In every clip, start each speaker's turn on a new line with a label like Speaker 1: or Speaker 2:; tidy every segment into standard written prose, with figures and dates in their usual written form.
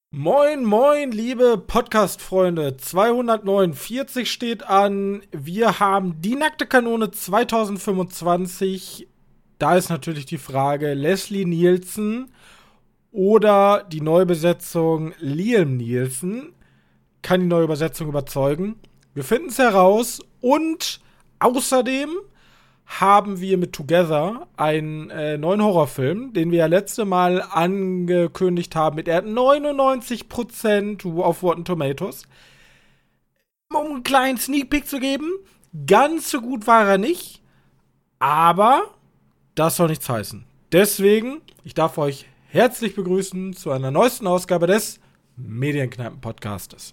Speaker 1: Moin, moin, liebe Podcast-Freunde. 249 steht an. Wir haben die nackte Kanone 2025. Da ist natürlich die Frage, Leslie Nielsen oder die Neubesetzung Liam Neeson. Kann die neue Übersetzung überzeugen? Wir finden es heraus. Und außerdem haben wir mit Together einen neuen Horrorfilm, den wir ja letzte Mal angekündigt haben. Er hat 99% auf Rotten Tomatoes. Um einen kleinen Sneak Peek zu geben, ganz so gut war er nicht, aber das soll nichts heißen. Deswegen, ich darf euch herzlich begrüßen zu einer neuesten Ausgabe des Medienkneipen-Podcastes.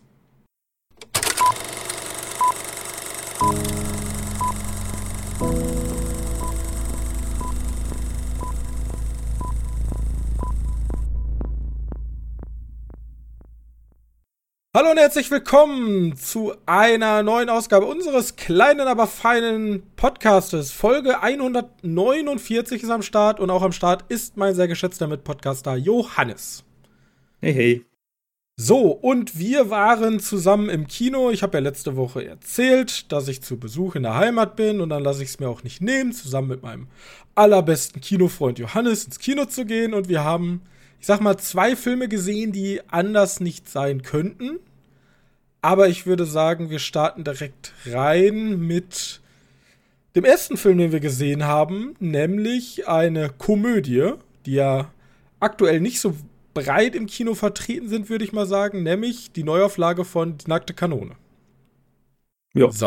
Speaker 1: Hallo und herzlich willkommen zu einer neuen Ausgabe unseres kleinen, aber feinen Podcastes. Folge 149 ist am Start und auch am Start ist mein sehr geschätzter Mitpodcaster Johannes.
Speaker 2: Hey, hey.
Speaker 1: So, und wir waren zusammen im Kino. Ich habe ja letzte Woche erzählt, dass ich zu Besuch in der Heimat bin und dann lasse ich es mir auch nicht nehmen, zusammen mit meinem allerbesten Kinofreund Johannes ins Kino zu gehen. Und wir haben, ich sag mal, 2 Filme gesehen, die anders nicht sein könnten. Aber ich würde sagen, wir starten direkt rein mit dem ersten Film, den wir gesehen haben, nämlich eine Komödie, die ja aktuell nicht so breit im Kino vertreten sind, würde ich mal sagen, nämlich die Neuauflage von Die nackte Kanone.
Speaker 2: Ja.
Speaker 1: So.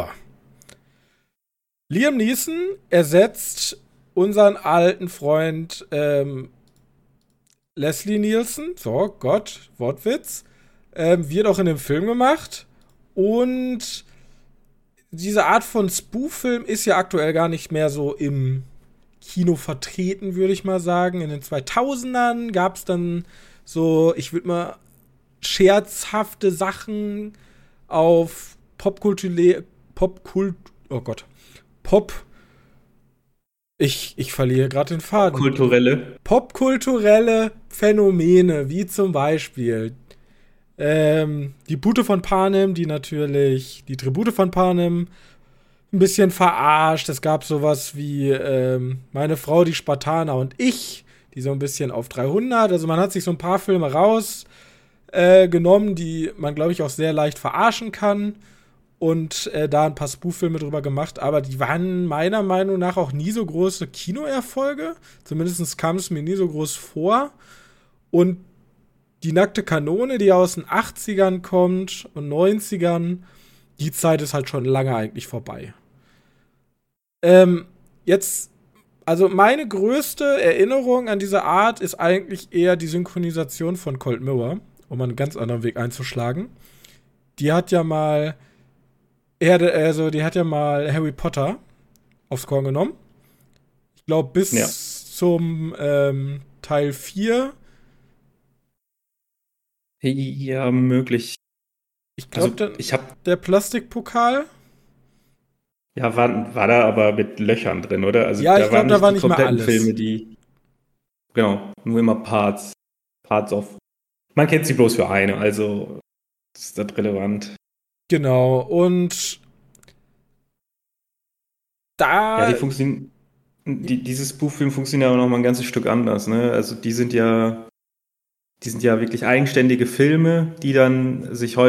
Speaker 1: Liam Neeson ersetzt unseren alten Freund Leslie Nielsen. So, Gott, Wortwitz. Wird auch in dem Film gemacht. Und diese Art von Spoof-Film ist ja aktuell gar nicht mehr so im Kino vertreten, würde ich mal sagen. In den 2000ern gab es dann so, ich würde mal, scherzhafte Sachen auf Ich verliere gerade den Faden. Popkulturelle Phänomene, wie zum Beispiel die Pute von Panem, die natürlich die Tribute von Panem ein bisschen verarscht. Es gab sowas wie Meine Frau, die Spartaner und ich, die so ein bisschen auf 300. Also man hat sich so ein paar Filme rausgenommen, die man, glaube ich, auch sehr leicht verarschen kann. Und da ein paar Spoof-Filme drüber gemacht. Aber die waren meiner Meinung nach auch nie so große Kinoerfolge. Zumindest kam es mir nie so groß vor. Und die nackte Kanone, die aus den 80ern kommt und 90ern, die Zeit ist halt schon lange eigentlich vorbei. Jetzt, also meine größte Erinnerung an diese Art ist eigentlich eher die Synchronisation von Cold Mirror, um einen ganz anderen Weg einzuschlagen. Die hat ja mal Harry Potter aufs Korn genommen. Ich glaube, bis zum Teil 4.
Speaker 2: Ja, möglich.
Speaker 1: Ich glaube,
Speaker 2: also,
Speaker 1: der Plastikpokal.
Speaker 2: Ja, war da aber mit Löchern drin, oder? Also
Speaker 1: Ja, ich glaube, da war
Speaker 2: die
Speaker 1: nicht mehr
Speaker 2: kompletten
Speaker 1: alles.
Speaker 2: Filme, genau, nur immer Parts of. Man kennt sie bloß für eine, also ist das relevant.
Speaker 1: Genau, und da.
Speaker 2: Ja, diese Spoof-Filme funktionieren aber noch mal ein ganzes Stück anders, ne? Also die sind ja wirklich eigenständige Filme, die dann sich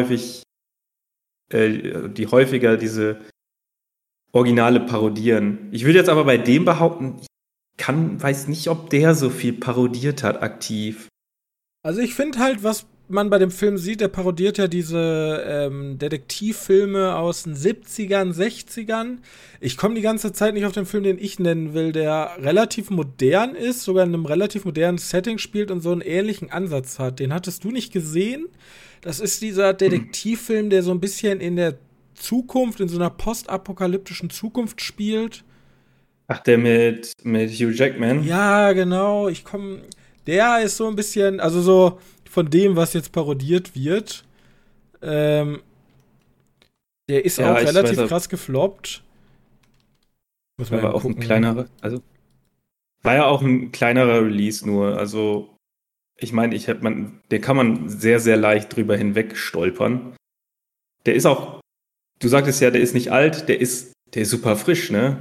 Speaker 2: die häufiger diese Originale parodieren. Ich würde jetzt aber bei dem behaupten, weiß nicht, ob der so viel parodiert hat, aktiv.
Speaker 1: Also ich finde halt, was man bei dem Film sieht, der parodiert ja diese Detektivfilme aus den 70ern, 60ern. Ich komme die ganze Zeit nicht auf den Film, den ich nennen will, der relativ modern ist, sogar in einem relativ modernen Setting spielt und so einen ähnlichen Ansatz hat. Den hattest du nicht gesehen? Das ist dieser Detektivfilm, der so ein bisschen in der Zukunft, in so einer postapokalyptischen Zukunft spielt.
Speaker 2: Ach, der mit Hugh Jackman?
Speaker 1: Ja, genau. Der ist so ein bisschen, also so von dem, was jetzt parodiert wird. Der ist auch relativ krass gefloppt.
Speaker 2: Muss man auch ein kleinerer, also war ja auch ein kleinerer Release nur, also Ich meine, den kann man sehr, sehr leicht drüber hinweg stolpern. Der ist auch, du sagtest ja, der ist nicht alt, der ist super frisch, ne?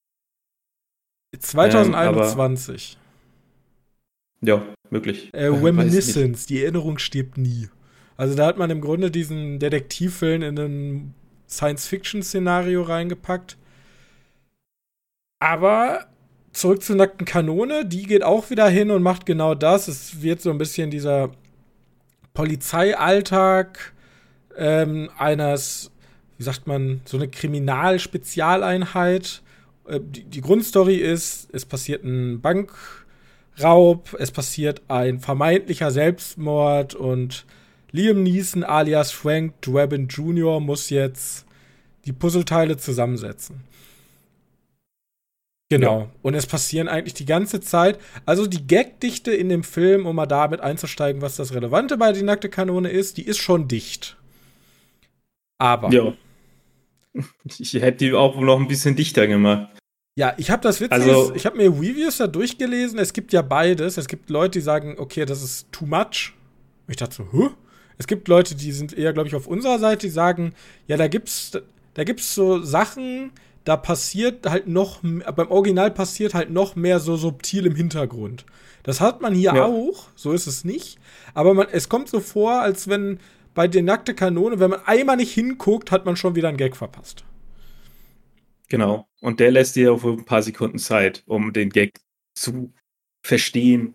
Speaker 1: 2021.
Speaker 2: Ja, möglich.
Speaker 1: Reminiscence, die Erinnerung stirbt nie. Also da hat man im Grunde diesen Detektivfilm in ein Science-Fiction-Szenario reingepackt. Aber zurück zur nackten Kanone, die geht auch wieder hin und macht genau das. Es wird so ein bisschen dieser Polizeialltag eines, wie sagt man, so eine Kriminalspezialeinheit. Die Grundstory ist, es passiert ein Bankraub, es passiert ein vermeintlicher Selbstmord und Liam Neeson alias Frank Drebin Jr. muss jetzt die Puzzleteile zusammensetzen. Genau. Ja. Und es passieren eigentlich die ganze Zeit. Also die Gagdichte in dem Film, um mal damit einzusteigen, was das Relevante bei Die nackte Kanone ist, die ist schon dicht. Aber.
Speaker 2: Ja. Ich hätte die auch noch ein bisschen dichter gemacht.
Speaker 1: Ja, ich habe das Witzige, ich habe mir Reviews da durchgelesen. Es gibt ja beides. Es gibt Leute, die sagen, okay, das ist too much. Ich dachte so, huh? Es gibt Leute, die sind eher, glaube ich, auf unserer Seite, die sagen, ja, da gibt's so Sachen, da passiert halt noch, beim Original passiert halt noch mehr so subtil im Hintergrund. Das hat man hier auch, so ist es nicht. Aber es kommt so vor, als wenn bei der nackte Kanone, wenn man einmal nicht hinguckt, hat man schon wieder einen Gag verpasst.
Speaker 2: Genau. Und der lässt dir auf ein paar Sekunden Zeit, um den Gag zu verstehen,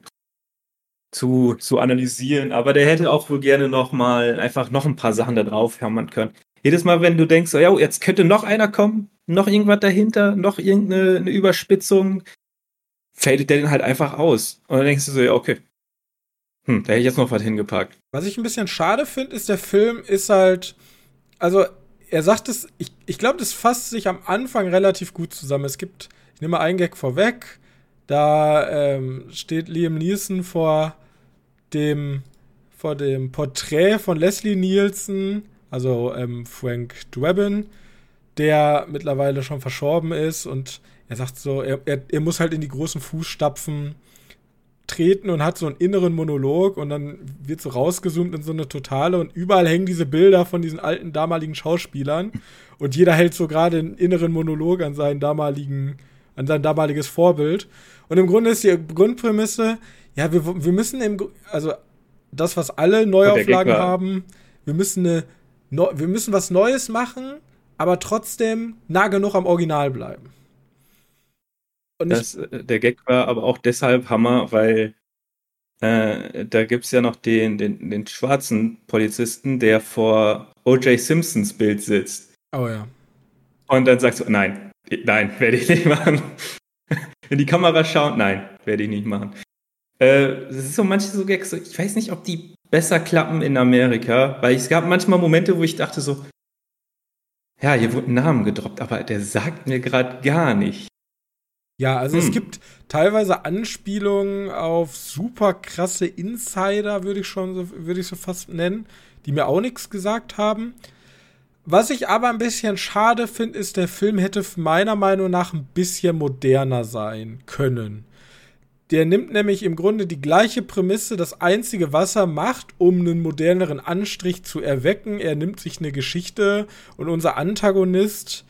Speaker 2: zu analysieren. Aber der hätte auch wohl gerne einfach noch ein paar Sachen da drauf hämmern können. Jedes Mal, wenn du denkst, so, ja, jetzt könnte noch einer kommen, noch irgendwas dahinter, noch irgendeine Überspitzung, fadet der den halt einfach aus. Und dann denkst du so, ja, okay. Da hätte ich jetzt noch was hingepackt.
Speaker 1: Was ich ein bisschen schade finde, ist, der Film ist halt, also er sagt es, ich glaube, das fasst sich am Anfang relativ gut zusammen. Es gibt, ich nehme mal einen Gag vorweg, da steht Liam Neeson vor dem Porträt von Leslie Nielsen, also Frank Drebin, der mittlerweile schon verstorben ist, und er sagt so, er muss halt in die großen Fußstapfen treten und hat so einen inneren Monolog, und dann wird so rausgezoomt in so eine Totale und überall hängen diese Bilder von diesen alten damaligen Schauspielern und jeder hält so gerade einen inneren Monolog an sein damaliges Vorbild. Und im Grunde ist die Grundprämisse, ja, wir müssen also das, was alle Neuauflagen haben, wir müssen was Neues machen, aber trotzdem nah genug am Original bleiben. Und
Speaker 2: der Gag war aber auch deshalb Hammer, weil da gibt es ja noch den schwarzen Polizisten, der vor O.J. Simpsons Bild sitzt.
Speaker 1: Oh ja.
Speaker 2: Und dann sagst du, nein, werde ich nicht machen. In die Kamera schauen, nein, werde ich nicht machen. Das ist so manche so Gags, ich weiß nicht, ob die besser klappen in Amerika, weil es gab manchmal Momente, wo ich dachte so, ja, hier wurde ein Name gedroppt, aber der sagt mir gerade gar nicht.
Speaker 1: Ja, also es gibt teilweise Anspielungen auf super krasse Insider, würde ich so fast nennen, die mir auch nichts gesagt haben. Was ich aber ein bisschen schade finde, ist, der Film hätte meiner Meinung nach ein bisschen moderner sein können. Der nimmt nämlich im Grunde die gleiche Prämisse, das einzige, was er macht, um einen moderneren Anstrich zu erwecken. Er nimmt sich eine Geschichte und unser Antagonist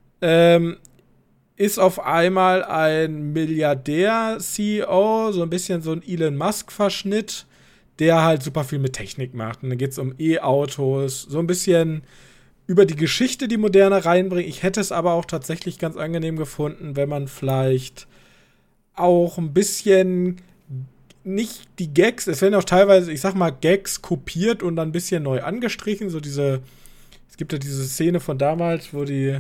Speaker 1: ist auf einmal ein Milliardär-CEO, so ein bisschen so ein Elon Musk-Verschnitt, der halt super viel mit Technik macht. Und dann geht es um E-Autos, so ein bisschen über die Geschichte, die Moderne reinbringt. Ich hätte es aber auch tatsächlich ganz angenehm gefunden, wenn man vielleicht auch ein bisschen nicht die Gags, es werden auch teilweise, ich sag mal, Gags kopiert und dann ein bisschen neu angestrichen. Es gibt ja diese Szene von damals, wo die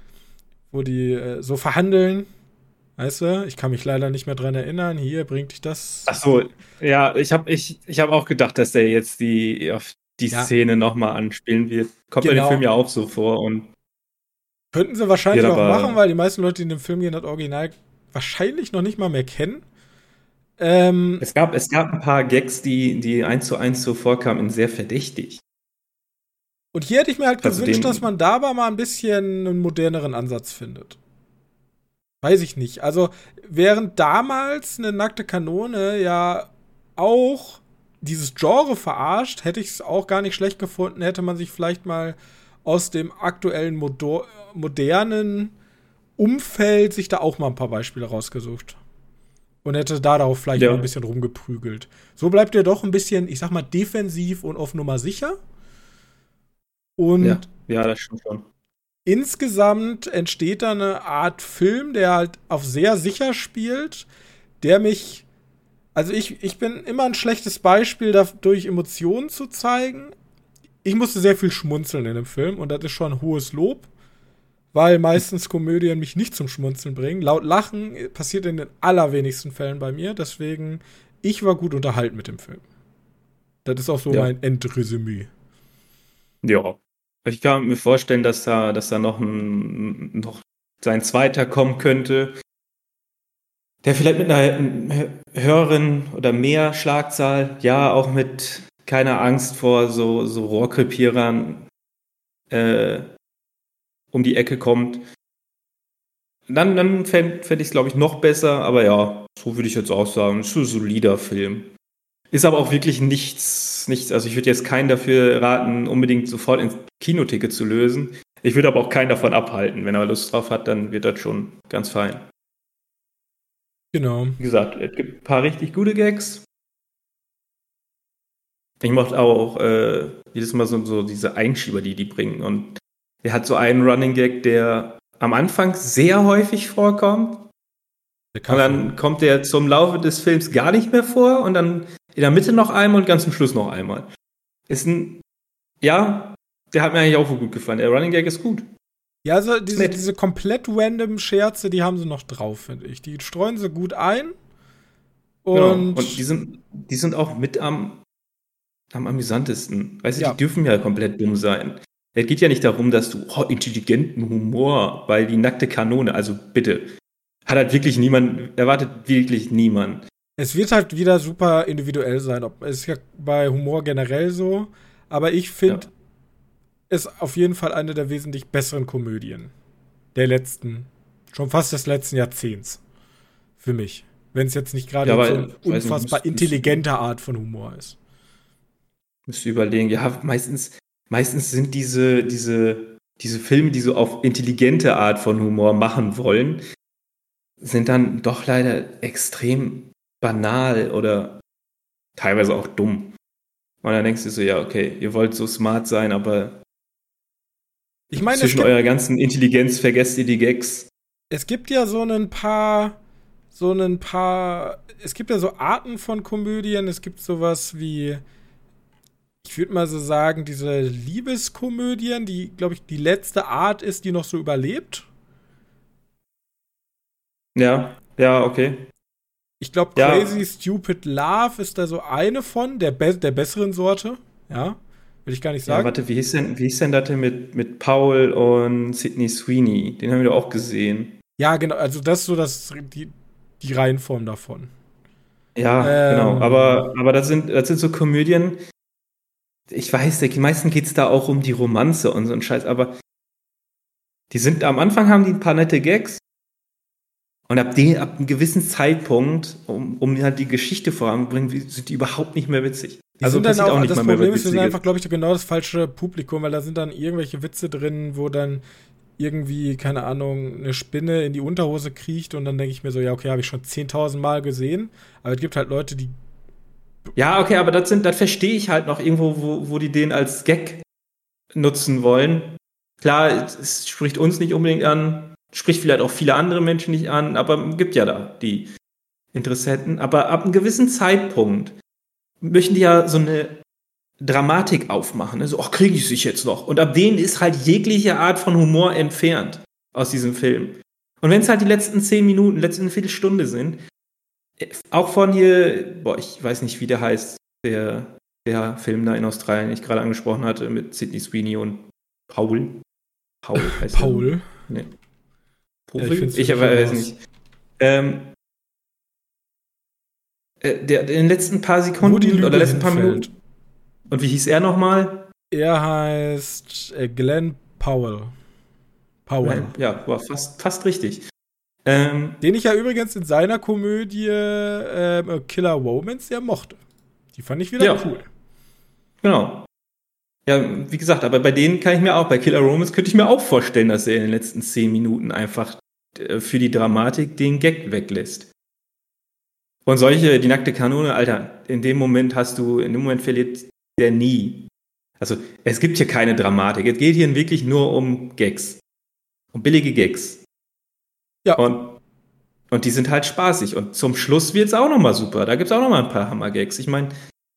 Speaker 1: so verhandeln. Weißt du? Ich kann mich leider nicht mehr dran erinnern. Hier, bringt dich das?
Speaker 2: Ach so, ja, ich hab auch gedacht, dass der jetzt auf die Szene nochmal anspielen wird. Kommt in dem Film ja auch so vor. Und
Speaker 1: könnten sie wahrscheinlich auch machen, weil die meisten Leute, die in dem Film gehen, das Original wahrscheinlich noch nicht mal mehr kennen.
Speaker 2: Es gab ein paar Gags, die 1:1 so vorkamen, sehr verdächtig.
Speaker 1: Und hier hätte ich mir halt gewünscht, dass man da aber mal ein bisschen einen moderneren Ansatz findet. Weiß ich nicht. Also, während damals eine nackte Kanone ja auch dieses Genre verarscht, hätte ich es auch gar nicht schlecht gefunden, hätte man sich vielleicht mal aus dem aktuellen modernen Umfeld sich da auch mal ein paar Beispiele rausgesucht. Und hätte da darauf vielleicht mal ein bisschen rumgeprügelt. So bleibt er doch ein bisschen, ich sag mal, defensiv und auf Nummer sicher. Und
Speaker 2: ja, das stimmt schon.
Speaker 1: insgesamt entsteht da eine Art Film, der halt auf sehr sicher spielt, der mich. Also ich bin immer ein schlechtes Beispiel, dadurch Emotionen zu zeigen. Ich musste sehr viel schmunzeln in dem Film und das ist schon ein hohes Lob, weil meistens Komödien mich nicht zum Schmunzeln bringen. Laut Lachen passiert in den allerwenigsten Fällen bei mir, deswegen, ich war gut unterhalten mit dem Film. Das ist auch so mein Endresümee.
Speaker 2: Ja. Ich kann mir vorstellen, dass da noch sein zweiter kommen könnte, der vielleicht mit einer höheren oder mehr Schlagzahl, ja, auch mit keiner Angst vor so Rohrkrepierern um die Ecke kommt. Dann fänd ich es, glaube ich, noch besser, aber ja, so würde ich jetzt auch sagen. Ist ein solider Film. Ist aber auch wirklich nichts, also ich würde jetzt keinen dafür raten, unbedingt sofort ins Kinoticket zu lösen. Ich würde aber auch keinen davon abhalten. Wenn er Lust drauf hat, dann wird das schon ganz fein.
Speaker 1: Genau.
Speaker 2: Wie gesagt, es gibt ein paar richtig gute Gags. Ich mochte auch jedes Mal so diese Einschieber, die bringen. Und er hat so einen Running Gag, der am Anfang sehr häufig vorkommt. Und dann kommt der zum Laufe des Films gar nicht mehr vor und dann in der Mitte noch einmal und ganz zum Schluss noch einmal. Der hat mir eigentlich auch gut gefallen. Der Running Gag ist gut.
Speaker 1: Ja, also diese komplett random Scherze, die haben sie noch drauf, finde ich. Die streuen sie gut ein. Und
Speaker 2: die sind auch mit am amüsantesten. Weißt du, die dürfen ja komplett dumm sein. Es geht ja nicht darum, dass du intelligenten Humor, weil die nackte Kanone, also bitte, erwartet wirklich niemand.
Speaker 1: Es wird halt wieder super individuell sein. Es ist ja bei Humor generell so. Aber ich finde es auf jeden Fall eine der wesentlich besseren Komödien schon fast des letzten Jahrzehnts. Für mich. Wenn es jetzt nicht gerade so eine unfassbar intelligente Art von Humor ist.
Speaker 2: Müsst du überlegen, ja, meistens sind diese Filme, die so auf intelligente Art von Humor machen wollen, sind dann doch leider extrem banal oder teilweise auch dumm. Und dann denkst du so, ja, okay, ihr wollt so smart sein, aber
Speaker 1: ich meine,
Speaker 2: zwischen eurer ganzen Intelligenz vergesst ihr die Gags.
Speaker 1: Es gibt ja es gibt ja so Arten von Komödien, es gibt sowas wie, ich würde mal so sagen, diese Liebeskomödien, die, glaube ich, die letzte Art ist, die noch so überlebt.
Speaker 2: Ja, okay.
Speaker 1: Ich glaube, Crazy Stupid Love ist da so eine von, der besseren Sorte. Ja, will ich gar nicht sagen.
Speaker 2: Ja, warte, wie hieß denn das denn mit Paul und Sydney Sweeney? Den haben wir doch auch gesehen.
Speaker 1: Ja, genau, also das ist so die Reihenform davon.
Speaker 2: Ja, genau. Aber das sind so Komödien. Ich weiß, die meisten geht es da auch um die Romanze und so ein Scheiß, aber am Anfang haben die ein paar nette Gags. Und ab einem gewissen Zeitpunkt, um halt die Geschichte voranzubringen, sind die überhaupt nicht mehr witzig.
Speaker 1: Also das Problem ist, wir sind einfach, glaube ich, genau das falsche Publikum, weil da sind dann irgendwelche Witze drin, wo dann irgendwie, keine Ahnung, eine Spinne in die Unterhose kriecht und dann denke ich mir so, ja, okay, habe ich schon 10.000 Mal gesehen. Aber es gibt halt Leute, die.
Speaker 2: Ja, okay, aber das verstehe ich halt noch irgendwo, wo die den als Gag nutzen wollen. Klar, es spricht uns nicht unbedingt an, spricht vielleicht auch viele andere Menschen nicht an, aber gibt ja da die Interessenten. Aber ab einem gewissen Zeitpunkt möchten die ja so eine Dramatik aufmachen. Also, kriege ich sich jetzt noch. Und ab denen ist halt jegliche Art von Humor entfernt aus diesem Film. Und wenn es halt die letzten 10 Minuten, letzten Viertelstunde sind, auch von hier, ich weiß nicht, wie der heißt, der Film da in Australien, den ich gerade angesprochen hatte, mit Sydney Sweeney und Paul. Paul heißt
Speaker 1: Paul?
Speaker 2: Nee.
Speaker 1: Ich
Speaker 2: weiß nicht. In den letzten paar Sekunden oder letzten paar Minuten. Und wie hieß er nochmal?
Speaker 1: Er heißt Glenn Powell.
Speaker 2: Ja, war fast richtig.
Speaker 1: Den ich ja übrigens in seiner Komödie Killer Romance sehr mochte. Die fand ich wieder cool.
Speaker 2: Genau. Ja, wie gesagt, aber bei denen kann ich mir auch, bei Killer Romans könnte ich mir auch vorstellen, dass er in den letzten 10 Minuten einfach für die Dramatik den Gag weglässt. Und solche, die nackte Kanone, Alter, in dem Moment verliert der nie. Also, es gibt hier keine Dramatik. Es geht hier wirklich nur um Gags. Um billige Gags.
Speaker 1: Ja.
Speaker 2: Und die sind halt spaßig. Und zum Schluss wird's auch nochmal super. Da gibt's auch nochmal ein paar Hammer-Gags. Ich meine,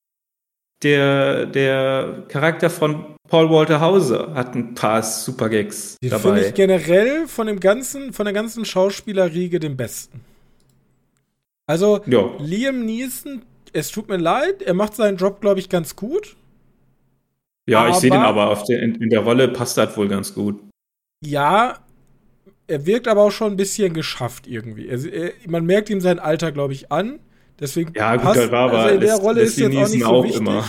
Speaker 2: der Charakter von Paul Walter Hauser hat ein paar super Gags
Speaker 1: Den
Speaker 2: dabei.
Speaker 1: finde ich generell von der ganzen Schauspielerriege den besten. Also, Liam Neeson, es tut mir leid, er macht seinen Job, glaube ich, ganz gut.
Speaker 2: Ja, ich sehe den aber in der Rolle passt das wohl ganz gut.
Speaker 1: Ja, er wirkt aber auch schon ein bisschen geschafft irgendwie. Man merkt ihm sein Alter, glaube ich, an. Deswegen
Speaker 2: ja, gut, das war aber
Speaker 1: in der Rolle ist jetzt auch nicht so wichtig. Immer.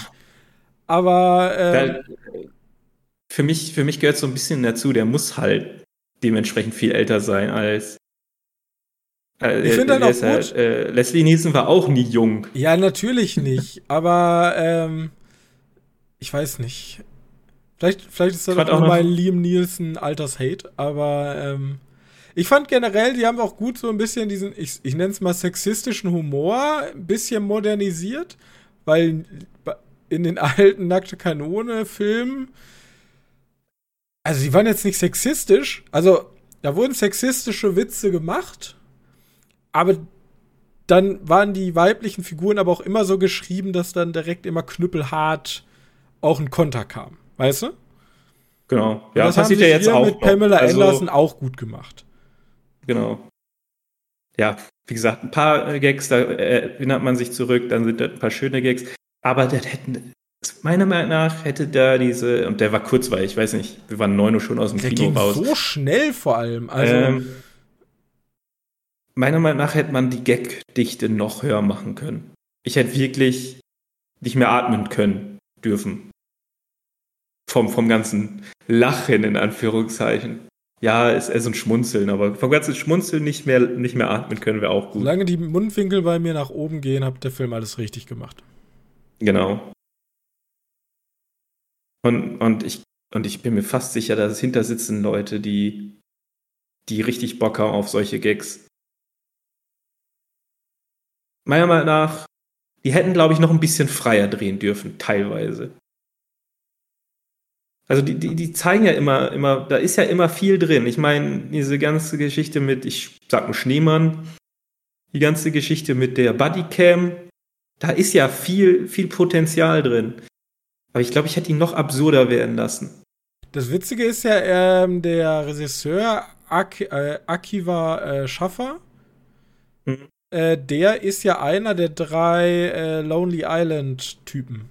Speaker 1: Aber
Speaker 2: für mich gehört so ein bisschen dazu, der muss halt dementsprechend viel älter sein als
Speaker 1: ich finde halt auch gut.
Speaker 2: Leslie Nielsen war auch nie jung.
Speaker 1: Ja, natürlich nicht. Aber ich weiß nicht. Vielleicht ist das auch nur mein Liam Neeson Alters-Hate. Aber ich fand generell, die haben auch gut so ein bisschen diesen, ich nenne es mal sexistischen Humor ein bisschen modernisiert. Weil in den alten Nackte Kanone-Filmen, also die waren jetzt nicht sexistisch. Also da wurden sexistische Witze gemacht. Aber dann waren die weiblichen Figuren aber auch immer so geschrieben, dass dann direkt immer knüppelhart auch ein Konter kam. Weißt du?
Speaker 2: Genau.
Speaker 1: Ja, das passiert ja jetzt auch mit Pamela Anderson auch gut gemacht.
Speaker 2: Genau. Ja, wie gesagt, ein paar Gags, da erinnert man sich zurück, dann sind da ein paar schöne Gags. Aber meiner Meinung nach hätte da und der war kurzweilig, ich weiß nicht, wir waren 9 Uhr schon aus dem Kino raus.
Speaker 1: So schnell vor allem. Also
Speaker 2: meiner Meinung nach hätte man die Gagdichte noch höher machen können. Ich hätte wirklich nicht mehr atmen dürfen. Vom ganzen Lachen, in Anführungszeichen. Ja, ist so ein Schmunzeln, aber vom ganzen Schmunzeln nicht mehr atmen können, wäre auch gut.
Speaker 1: Solange die Mundwinkel bei mir nach oben gehen, hat der Film alles richtig gemacht.
Speaker 2: Genau. Und ich bin mir fast sicher, dass es hinter sitzen Leute, die richtig Bock haben auf solche Gags. Meiner Meinung nach, die hätten, glaube ich, noch ein bisschen freier drehen dürfen, teilweise. Also die zeigen ja immer, da ist ja immer viel drin. Ich meine, diese ganze Geschichte mit, ich sag nur Schneemann, die ganze Geschichte mit der Bodycam, da ist ja viel Potenzial drin. Aber ich glaube, ich hätte ihn noch absurder werden lassen.
Speaker 1: Das Witzige ist ja, der Regisseur Akiva Schaffer, der ist ja einer der 3 Lonely Island-Typen.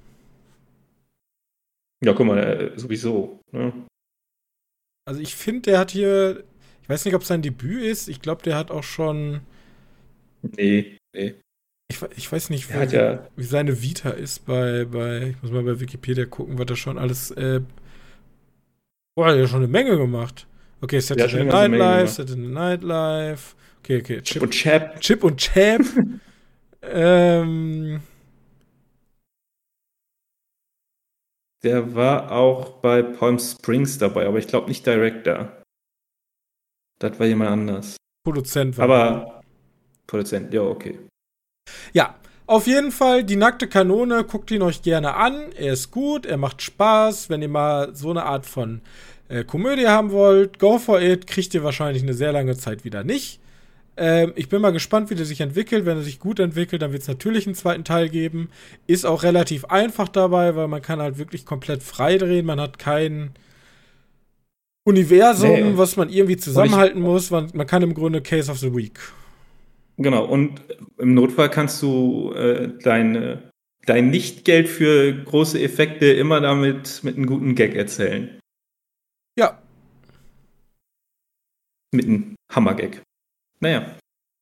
Speaker 2: Ja, guck mal, sowieso. Ne?
Speaker 1: Also ich finde, der hat hier, ich weiß nicht, ob es sein Debüt ist, ich glaube, der hat auch schon.
Speaker 2: Nee.
Speaker 1: Ich weiß nicht, wie seine Vita ist ich muss mal bei Wikipedia gucken, was er schon alles, der hat ja schon eine Menge gemacht. Okay, Saturday Night Live, okay.
Speaker 2: Chip und Chap.
Speaker 1: Chip und Chap.
Speaker 2: Der war auch bei Palm Springs dabei, aber ich glaube nicht Director. Das war jemand anders.
Speaker 1: Produzent
Speaker 2: war aber Produzent, ja, okay.
Speaker 1: Ja, auf jeden Fall, die nackte Kanone, guckt ihn euch gerne an. Er ist gut, er macht Spaß. Wenn ihr mal so eine Art von Komödie haben wollt, go for it. Kriegt ihr wahrscheinlich eine sehr lange Zeit wieder nicht. Ich bin mal gespannt, wie der sich entwickelt. Wenn er sich gut entwickelt, dann wird es natürlich einen zweiten Teil geben. Ist auch relativ einfach dabei, weil man kann halt wirklich komplett frei drehen. Man hat kein Universum, was man irgendwie zusammenhalten muss. Man kann im Grunde Case of the Week.
Speaker 2: Genau, und im Notfall kannst du dein Nichtgeld für große Effekte immer damit mit einem guten Gag erzählen.
Speaker 1: Ja.
Speaker 2: Mit einem Hammergag. Naja.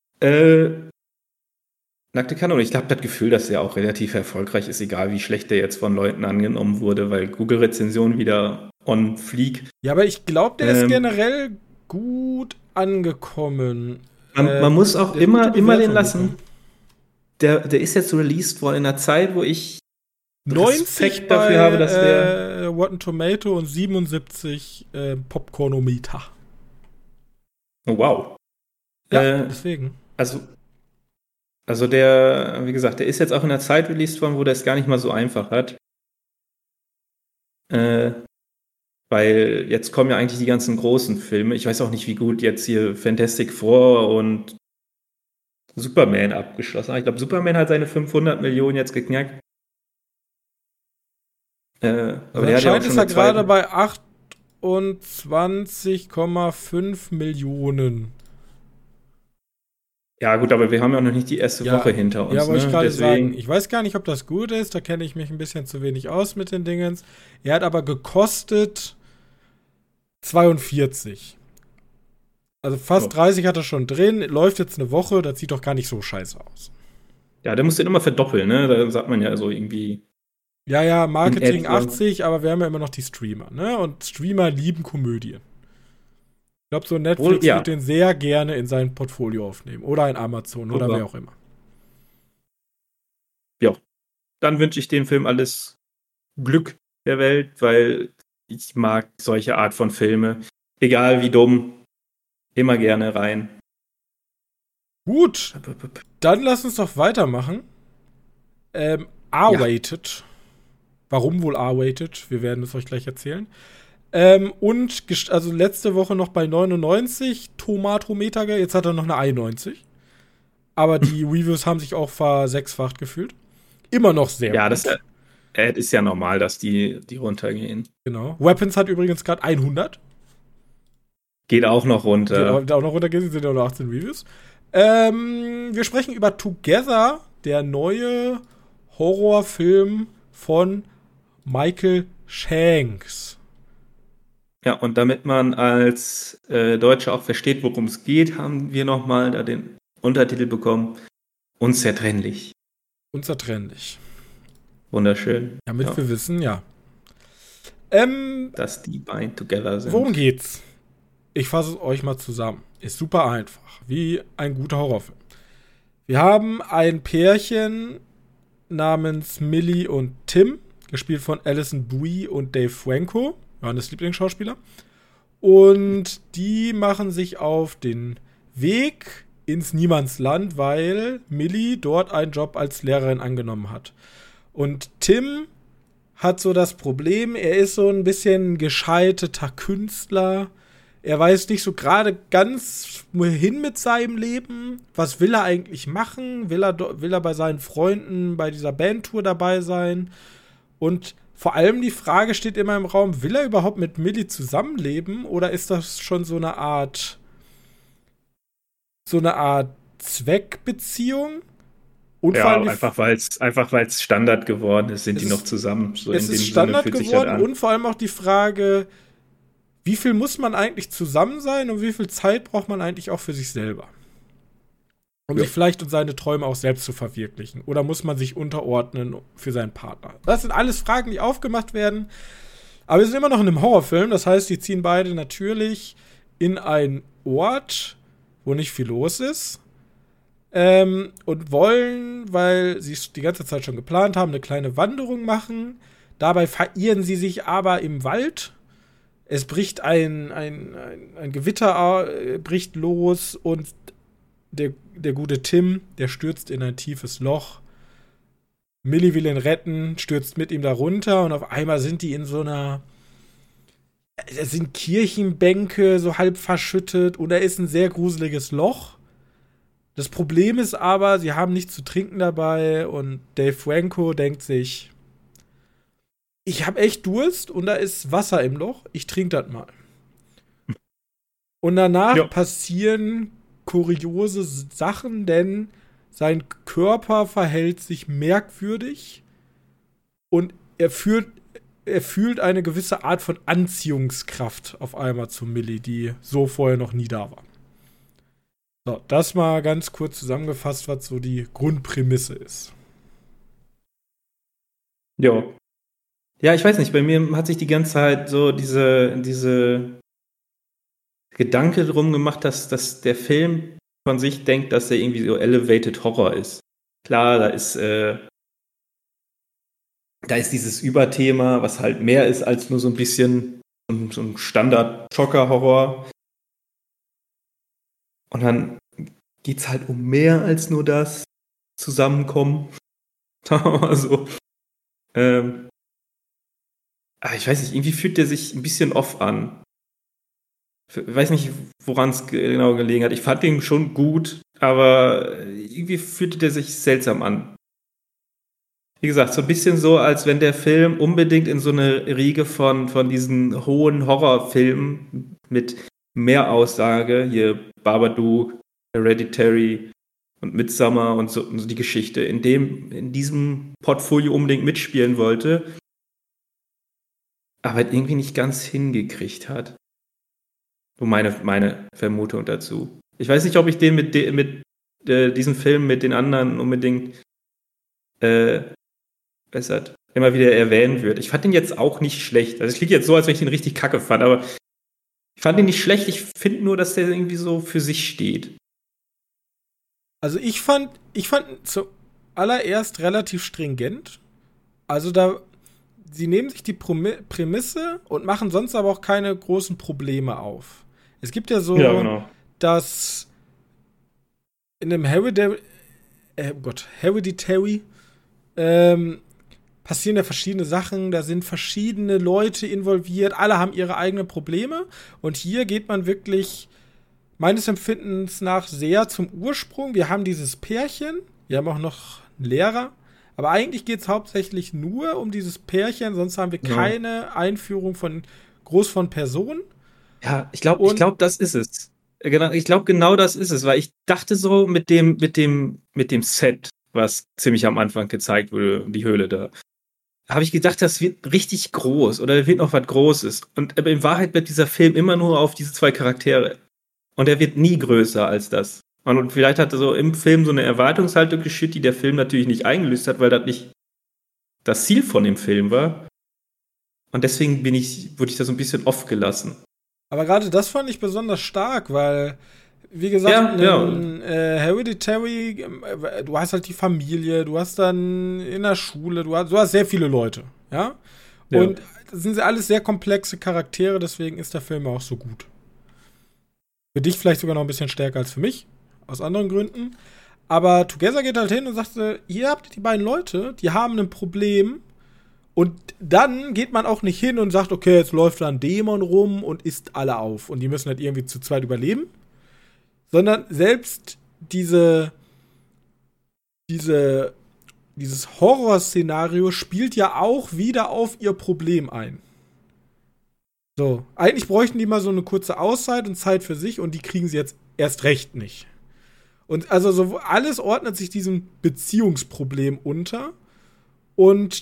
Speaker 2: Nackte Kanone. Ich habe das Gefühl, dass er auch relativ erfolgreich ist, egal wie schlecht der jetzt von Leuten angenommen wurde, weil Google-Rezension wieder on fleek.
Speaker 1: Ja, aber ich glaube, der ist generell gut angekommen.
Speaker 2: Man muss auch immer den lassen. Der ist jetzt released worden in einer Zeit, wo ich
Speaker 1: 90
Speaker 2: Respekt dafür habe, dass
Speaker 1: bei Rotten Tomato und 77 Popcornometer.
Speaker 2: Oh, wow.
Speaker 1: Ja, deswegen.
Speaker 2: Also der, wie gesagt, der ist jetzt auch in der Zeit released worden, wo der es gar nicht mal so einfach hat. Äh, Weil jetzt kommen ja eigentlich die ganzen großen Filme. Ich weiß auch nicht, wie gut jetzt hier Fantastic Four und Superman abgeschlossen haben. Ich glaube, Superman hat seine 500 Millionen jetzt geknackt. Aber der hat ja auch
Speaker 1: Anscheinend
Speaker 2: schon
Speaker 1: ist er
Speaker 2: eine
Speaker 1: gerade
Speaker 2: zweite.
Speaker 1: bei 28,5 Millionen.
Speaker 2: Ja, gut, aber wir haben ja noch nicht die erste Woche hinter uns,
Speaker 1: Ja, wollte ich
Speaker 2: ne?
Speaker 1: gerade sagen.
Speaker 2: Deswegen,
Speaker 1: Ich weiß gar nicht, ob das gut ist. Da kenne ich mich ein bisschen zu wenig aus mit den Dingens. Er hat aber gekostet 42. Also fast 30 hat er schon drin. Läuft jetzt eine Woche. Das sieht doch gar nicht so scheiße aus.
Speaker 2: ja, der muss den immer verdoppeln, ne? Da sagt man ja so irgendwie
Speaker 1: Ja,
Speaker 2: in
Speaker 1: Marketing
Speaker 2: etwa.
Speaker 1: 80, aber wir haben ja immer noch die Streamer, ne? Und Streamer lieben Komödien. Ich glaube, so
Speaker 2: Wohl,
Speaker 1: Netflix
Speaker 2: ja.
Speaker 1: wird den sehr gerne in sein Portfolio aufnehmen. Oder ein Amazon oder
Speaker 2: Super.
Speaker 1: wer auch immer.
Speaker 2: Ja. Dann wünsche ich dem Film alles Glück der Welt, weil ich mag solche Art von Filme. Egal wie dumm, immer gerne rein.
Speaker 1: Gut, dann lass uns doch weitermachen. R-Rated. Warum wohl R-Rated? Wir werden es euch gleich erzählen. Also letzte Woche noch bei 99 Tomatometer, jetzt hat er noch eine 91. Aber die Reviews haben sich auch versechsfacht gefühlt. Immer noch sehr
Speaker 2: Ja,
Speaker 1: gut.
Speaker 2: das ist ja normal, dass die runtergehen.
Speaker 1: Genau. Weapons hat übrigens gerade 100.
Speaker 2: Geht auch noch runter.
Speaker 1: Geht auch noch runtergehen, sind ja nur 18 Reviews. Wir sprechen über Together, der neue Horrorfilm von Michael Shanks.
Speaker 2: Ja, und damit man als Deutscher auch versteht, worum es geht, haben wir nochmal da den Untertitel bekommen. Unzertrennlich.
Speaker 1: Unzertrennlich.
Speaker 2: Wunderschön.
Speaker 1: Damit wir wissen, ja.
Speaker 2: Dass die beiden together sind.
Speaker 1: Worum geht's? Ich fasse es euch mal zusammen. Ist super einfach. Wie ein guter Horrorfilm. Wir haben ein Pärchen namens Millie und Tim, gespielt von Alison Brie und Dave Franco, Johannes Lieblingsschauspieler. Und die machen sich auf den Weg ins Niemandsland, weil Millie dort einen Job als Lehrerin angenommen hat. Und Tim hat so das Problem, er ist so ein bisschen gescheiterter Künstler. Er weiß nicht so gerade ganz wohin mit seinem Leben. Was will er eigentlich machen? Will er bei seinen Freunden bei dieser Bandtour dabei sein? Und vor allem die Frage steht immer im Raum, will er überhaupt mit Millie zusammenleben? Oder ist das schon so eine Art Zweckbeziehung? Und
Speaker 2: ja,
Speaker 1: vor allem
Speaker 2: einfach weil es Standard geworden ist, sind die noch zusammen. So
Speaker 1: es
Speaker 2: in
Speaker 1: ist
Speaker 2: dem
Speaker 1: Standard
Speaker 2: Sinne fühlt sich
Speaker 1: geworden
Speaker 2: das an.
Speaker 1: und vor allem auch die Frage, wie viel muss man eigentlich zusammen sein und wie viel Zeit braucht man eigentlich auch für sich selber? Um sich vielleicht und seine Träume auch selbst zu verwirklichen. Oder muss man sich unterordnen für seinen Partner? Das sind alles Fragen, die aufgemacht werden. Aber wir sind immer noch in einem Horrorfilm. Das heißt, die ziehen beide natürlich in einen Ort, wo nicht viel los ist. Und wollen, weil sie es die ganze Zeit schon geplant haben, eine kleine Wanderung machen. Dabei verirren sie sich aber im Wald. Es bricht ein Gewitter bricht los und der gute Tim, der stürzt in ein tiefes Loch. Millie will ihn retten, stürzt mit ihm da runter und auf einmal sind die in so einer. Es sind Kirchenbänke so halb verschüttet und da ist ein sehr gruseliges Loch. Das Problem ist aber, sie haben nichts zu trinken dabei und Dave Franco denkt sich, ich habe echt Durst und da ist Wasser im Loch, ich trinke das mal. Und danach passieren kuriose Sachen, denn sein Körper verhält sich merkwürdig und er fühlt eine gewisse Art von Anziehungskraft auf einmal zu Millie, die so vorher noch nie da war. So, das mal ganz kurz zusammengefasst, was so die Grundprämisse ist.
Speaker 2: Ja. Ja, ich weiß nicht, bei mir hat sich die ganze Zeit so diese Gedanke drum gemacht, dass der Film von sich denkt, dass er irgendwie so Elevated Horror ist. Klar, da ist da ist dieses Überthema, was halt mehr ist als nur so ein bisschen so ein Standard-Schocker-Horror. Und dann geht's halt um mehr als nur das Zusammenkommen. Sagen wir mal so. Ich weiß nicht, irgendwie fühlt der sich ein bisschen off an. Ich weiß nicht, woran es genau gelegen hat. Ich fand den schon gut, aber irgendwie fühlte der sich seltsam an. Wie gesagt, so ein bisschen so, als wenn der Film unbedingt in so eine Riege von diesen hohen Horrorfilmen mit mehr Aussage, hier Babadook, Hereditary und Midsommar und so die Geschichte, in diesem Portfolio unbedingt mitspielen wollte, aber irgendwie nicht ganz hingekriegt hat. So meine Vermutung dazu. Ich weiß nicht, ob ich den mit diesem Film mit den anderen unbedingt bessert immer wieder erwähnen würde. Ich fand den jetzt auch nicht schlecht. Also es klingt jetzt so, als wenn ich den richtig kacke fand, aber ich fand den nicht schlecht. Ich finde nur, dass der irgendwie so für sich steht.
Speaker 1: Also ich fand zuallererst relativ stringent. Also sie nehmen sich die Prämisse und machen sonst aber auch keine großen Probleme auf. Es gibt ja so,
Speaker 2: genau.
Speaker 1: dass in dem Hereditary passieren ja verschiedene Sachen, da sind verschiedene Leute involviert, alle haben ihre eigenen Probleme und hier geht man wirklich meines Empfindens nach sehr zum Ursprung. Wir haben dieses Pärchen, wir haben auch noch einen Lehrer, aber eigentlich geht es hauptsächlich nur um dieses Pärchen, sonst haben wir keine Einführung von Personen.
Speaker 2: Ja, ich glaube, das ist es. Genau, ich glaube, genau das ist es, weil ich dachte so mit dem Set, was ziemlich am Anfang gezeigt wurde, die Höhle da, habe ich gedacht, das wird richtig groß oder wird noch was Großes. Und in Wahrheit bleibt dieser Film immer nur auf diese zwei Charaktere. Und er wird nie größer als das. Und vielleicht hat er so im Film so eine Erwartungshaltung geschürt, die der Film natürlich nicht eingelöst hat, weil das nicht das Ziel von dem Film war. Und deswegen wurde ich da so ein bisschen off gelassen.
Speaker 1: Aber gerade das fand ich besonders stark, weil, wie gesagt, Hereditary, du hast halt die Familie, du hast dann in der Schule, du hast sehr viele Leute, ja? Und das sind alles sehr komplexe Charaktere, deswegen ist der Film auch so gut. Für dich vielleicht sogar noch ein bisschen stärker als für mich, aus anderen Gründen. Aber Together geht halt hin und sagt, hier habt ihr die beiden Leute, die haben ein Problem. Und dann geht man auch nicht hin und sagt, okay, jetzt läuft da ein Dämon rum und isst alle auf. Und die müssen halt irgendwie zu zweit überleben. Sondern selbst dieses Horrorszenario spielt ja auch wieder auf ihr Problem ein. So, eigentlich bräuchten die mal so eine kurze Auszeit und Zeit für sich und die kriegen sie jetzt erst recht nicht. Und also so alles ordnet sich diesem Beziehungsproblem unter. Und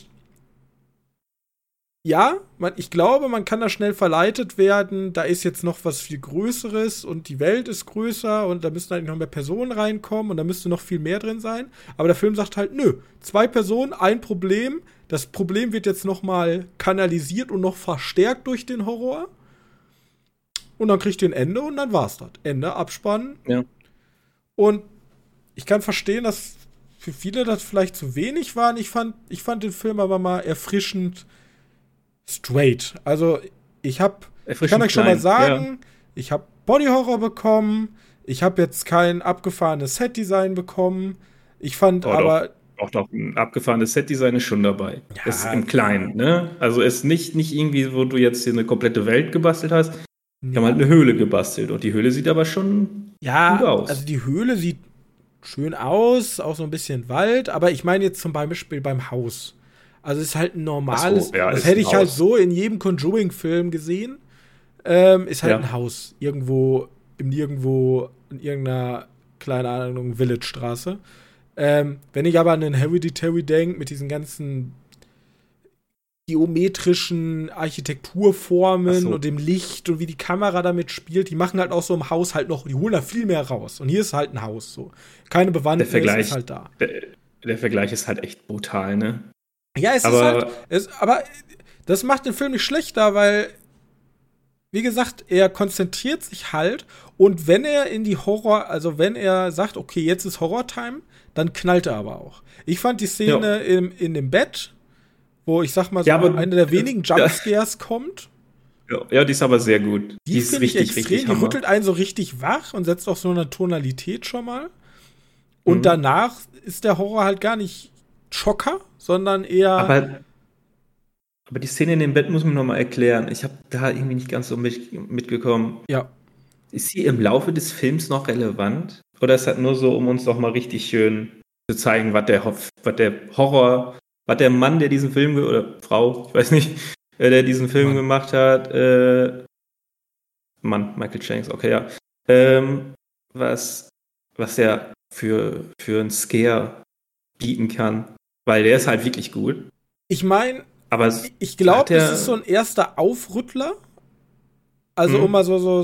Speaker 1: ja, ich glaube, man kann da schnell verleitet werden, da ist jetzt noch was viel Größeres und die Welt ist größer und da müssen eigentlich noch mehr Personen reinkommen und da müsste noch viel mehr drin sein. Aber der Film sagt halt, nö, 2 Personen, ein Problem. Das Problem wird jetzt noch mal kanalisiert und noch verstärkt durch den Horror. Und dann kriegt ihr ein Ende und dann war's das. Ende, Abspann.
Speaker 2: Ja.
Speaker 1: Und ich kann verstehen, dass für viele das vielleicht zu wenig war. Ich fand den Film aber mal erfrischend straight. Also ich kann euch schon mal sagen, ich habe Body-Horror bekommen, ich habe jetzt kein abgefahrenes Set-Design bekommen. Ich fand aber
Speaker 2: doch, ein abgefahrenes Set-Design ist schon dabei.
Speaker 1: Ja,
Speaker 2: ist im Kleinen, ne? Also ist nicht irgendwie, wo du jetzt hier eine komplette Welt gebastelt hast. Wir haben halt eine Höhle gebastelt und die Höhle sieht aber schon gut aus.
Speaker 1: Also die Höhle sieht schön aus, auch so ein bisschen Wald, aber ich meine jetzt zum Beispiel beim Haus. Also es ist halt ein normales, das hätte ich halt so in jedem Conjuring-Film gesehen. Ist halt ein Haus. Irgendwo in irgendeiner, keine Ahnung, Village-Straße. Wenn ich aber an den Hereditary denke, mit diesen ganzen geometrischen Architekturformen und dem Licht und wie die Kamera damit spielt, die machen halt auch so im Haus halt noch, die holen da viel mehr raus. Und hier ist halt ein Haus, so. Keine Bewandtnis ist halt da.
Speaker 2: Der Vergleich ist halt echt brutal, ne?
Speaker 1: Ja, aber das macht den Film nicht schlechter, weil, wie gesagt, er konzentriert sich halt und wenn er wenn er sagt, okay, jetzt ist Horror-Time, dann knallt er aber auch. Ich fand die Szene in dem Bett wo ich sag mal so
Speaker 2: Ja, aber
Speaker 1: eine der wenigen Jumpscares kommt.
Speaker 2: ja, die ist aber sehr gut.
Speaker 1: Die
Speaker 2: ist
Speaker 1: finde ich
Speaker 2: richtig,
Speaker 1: extrem,
Speaker 2: richtig
Speaker 1: die
Speaker 2: Hammer.
Speaker 1: rüttelt einen so richtig wach und setzt auch so eine Tonalität schon mal. Und
Speaker 2: Mhm.
Speaker 1: danach ist der Horror halt gar nicht Schocker, sondern eher.
Speaker 2: Aber die Szene in dem Bett muss man noch mal erklären. Ich habe da irgendwie nicht ganz so mitgekommen.
Speaker 1: Ja.
Speaker 2: Ist sie im Laufe des Films noch relevant? Oder ist das nur so, um uns noch mal richtig schön zu zeigen, was der Horror, was der Mann, der diesen Film, oder Frau, ich weiß nicht, der diesen Film
Speaker 1: Mann.
Speaker 2: gemacht hat, Mann, Michael Shanks, okay, ja. Was er für einen Scare bieten kann. Weil der ist halt wirklich gut.
Speaker 1: Ich meine,
Speaker 2: Aber
Speaker 1: ich glaube, das ist so ein erster Aufrüttler. Also, um mal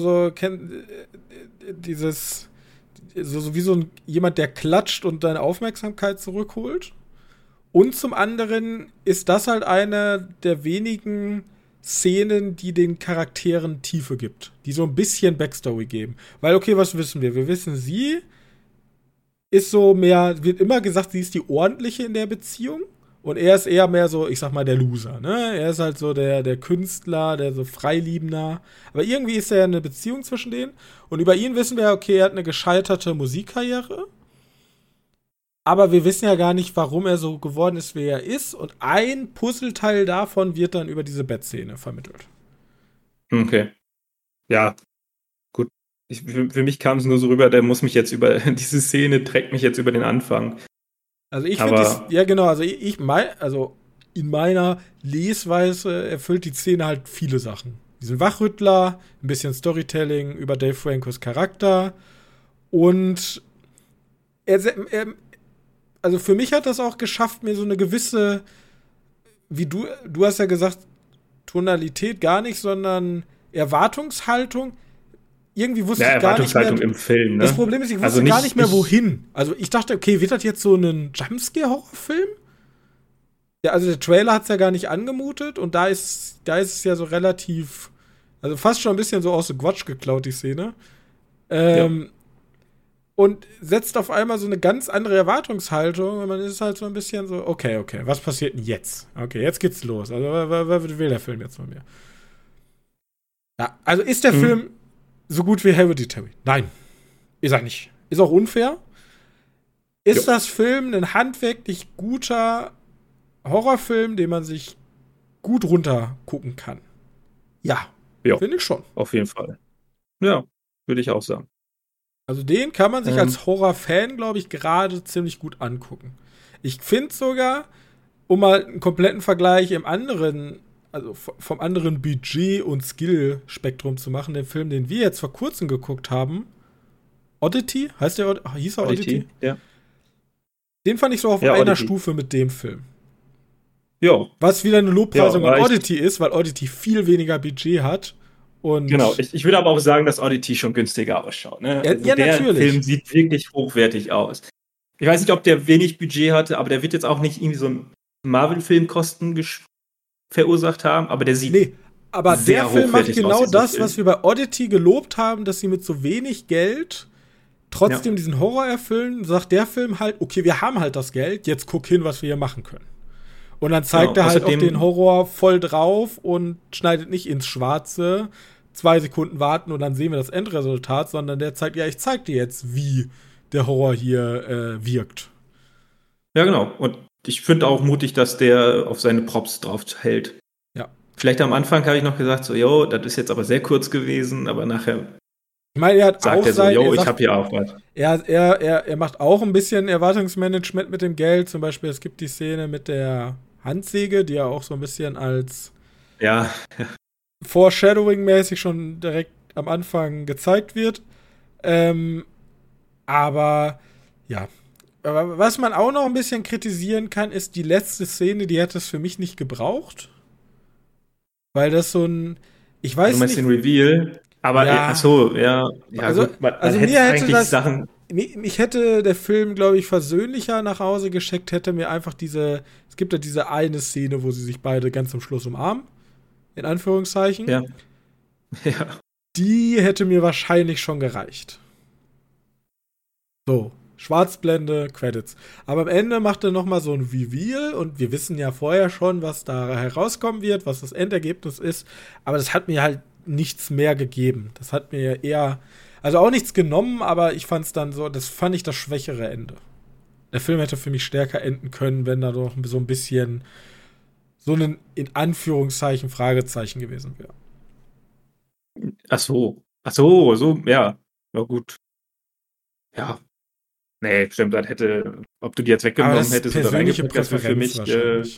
Speaker 1: dieses, so wie so jemand, der klatscht und deine Aufmerksamkeit zurückholt. Und zum anderen ist das halt eine der wenigen Szenen, die den Charakteren Tiefe gibt. Die so ein bisschen Backstory geben. Weil, okay, was wissen wir? Wir wissen, sie ist so mehr, wird immer gesagt, sie ist die Ordentliche in der Beziehung. Und er ist eher mehr so, ich sag mal, der Loser, ne? Er ist halt so der Künstler, der so Freiliebender. Aber irgendwie ist ja eine Beziehung zwischen denen. Und über ihn wissen wir, okay, er hat eine gescheiterte Musikkarriere. Aber wir wissen ja gar nicht, warum er so geworden ist, wie er ist. Und ein Puzzleteil davon wird dann über diese Bettszene vermittelt.
Speaker 2: Okay. Ja, gut. Für mich kam es nur so rüber, der muss mich jetzt diese Szene trägt mich jetzt über den Anfang.
Speaker 1: Also ich finde, ja genau, also also in meiner Lesweise erfüllt die Szene halt viele Sachen. Diesen Wachrüttler, ein bisschen Storytelling über Dave Francos Charakter und also für mich hat das auch geschafft, mir so eine gewisse, wie du hast ja gesagt, Tonalität gar nicht, sondern Erwartungshaltung. Irgendwie wusste ich gar nicht mehr.
Speaker 2: Erwartungshaltung im Film, ne?
Speaker 1: Das Problem ist, ich wusste gar nicht mehr, wohin. Also ich dachte, okay, wird das jetzt so ein Jumpscare-Horrorfilm? Ja, also der Trailer hat es ja gar nicht angemutet und da ist es ja so relativ, also fast schon ein bisschen so aus The Grudge geklaut, die Szene. Und setzt auf einmal so eine ganz andere Erwartungshaltung und man ist halt so ein bisschen so, okay, was passiert denn jetzt? Okay, jetzt geht's los. Also, was will der Film jetzt von mir? Ja, also ist der Film so gut wie Hereditary? Nein, ist er nicht. Ist auch unfair. Ist das Film ein handwerklich guter Horrorfilm, den man sich gut runtergucken kann? Ja, finde ich schon.
Speaker 2: Auf jeden Fall. Ja, würde ich auch sagen.
Speaker 1: Also den kann man sich als Horror-Fan, glaube ich, gerade ziemlich gut angucken. Ich finde sogar, um mal einen kompletten Vergleich im anderen, also vom anderen Budget- und Skill-Spektrum zu machen, den Film, den wir jetzt vor kurzem geguckt haben, Oddity, hieß er Oddity?
Speaker 2: Ja.
Speaker 1: Den fand ich so auf einer
Speaker 2: Oddity.
Speaker 1: Stufe mit dem Film.
Speaker 2: Ja.
Speaker 1: Was wieder eine Lobpreisung an Oddity ist, weil Oddity viel weniger Budget hat. Und
Speaker 2: genau, ich würde aber auch sagen, dass Oddity schon günstiger ausschaut. Ne?
Speaker 1: Ja,
Speaker 2: also der
Speaker 1: natürlich.
Speaker 2: Film sieht wirklich hochwertig aus. Ich weiß nicht, ob der wenig Budget hatte, aber der wird jetzt auch nicht irgendwie so ein Marvel-Film-Kosten verursacht haben, aber der sieht
Speaker 1: aber
Speaker 2: sehr
Speaker 1: der Film macht
Speaker 2: hochwertig
Speaker 1: genau
Speaker 2: aus,
Speaker 1: das,
Speaker 2: Film.
Speaker 1: was wir bei Oddity gelobt haben, dass sie mit so wenig Geld trotzdem diesen Horror erfüllen. Sagt der Film halt, okay, wir haben halt das Geld, jetzt guck hin, was wir hier machen können. Und dann zeigt er halt auch den Horror voll drauf und schneidet nicht ins Schwarze, 2 Sekunden warten und dann sehen wir das Endresultat, sondern der zeigt, ja, ich zeig dir jetzt, wie der Horror hier wirkt.
Speaker 2: Ja, genau. Und ich finde auch mutig, dass der auf seine Props drauf hält.
Speaker 1: Ja.
Speaker 2: Vielleicht am Anfang habe ich noch gesagt, so, yo, das ist jetzt aber sehr kurz gewesen, aber nachher
Speaker 1: ich meine, er hat
Speaker 2: sagt
Speaker 1: auch
Speaker 2: er so, yo, ich habe hier auch was.
Speaker 1: Er macht auch ein bisschen Erwartungsmanagement mit dem Geld. Zum Beispiel, es gibt die Szene mit der Handsäge, die ja auch so ein bisschen als Foreshadowing-mäßig schon direkt am Anfang gezeigt wird. Aber was man auch noch ein bisschen kritisieren kann, ist die letzte Szene, die hat es für mich nicht gebraucht. Weil das so ein, ich weiß nicht.
Speaker 2: Du meinst den Reveal? Aber,
Speaker 1: also
Speaker 2: gut,
Speaker 1: mir hätte das, mich hätte der Film, glaube ich, versöhnlicher nach Hause geschickt, hätte mir einfach es gibt ja diese eine Szene, wo sie sich beide ganz zum Schluss umarmen. In Anführungszeichen.
Speaker 2: Ja.
Speaker 1: Die hätte mir wahrscheinlich schon gereicht. So, Schwarzblende, Credits. Aber am Ende macht er nochmal so ein Reveal und wir wissen ja vorher schon, was da herauskommen wird, was das Endergebnis ist. Aber das hat mir halt nichts mehr gegeben. Das hat mir eher, also auch nichts genommen, aber ich fand es dann so, das fand ich das schwächere Ende. Der Film hätte für mich stärker enden können, wenn da doch so ein bisschen so ein, in Anführungszeichen, Fragezeichen gewesen wäre.
Speaker 2: Ach so, so, ja. Ja, gut. Ja. Nee, stimmt, dann ob du die jetzt
Speaker 1: Aber
Speaker 2: weggenommen
Speaker 1: das ist
Speaker 2: hättest oder
Speaker 1: persönliche
Speaker 2: reingepackt, das wäre für
Speaker 1: Präferenz
Speaker 2: mich,
Speaker 1: wahrscheinlich.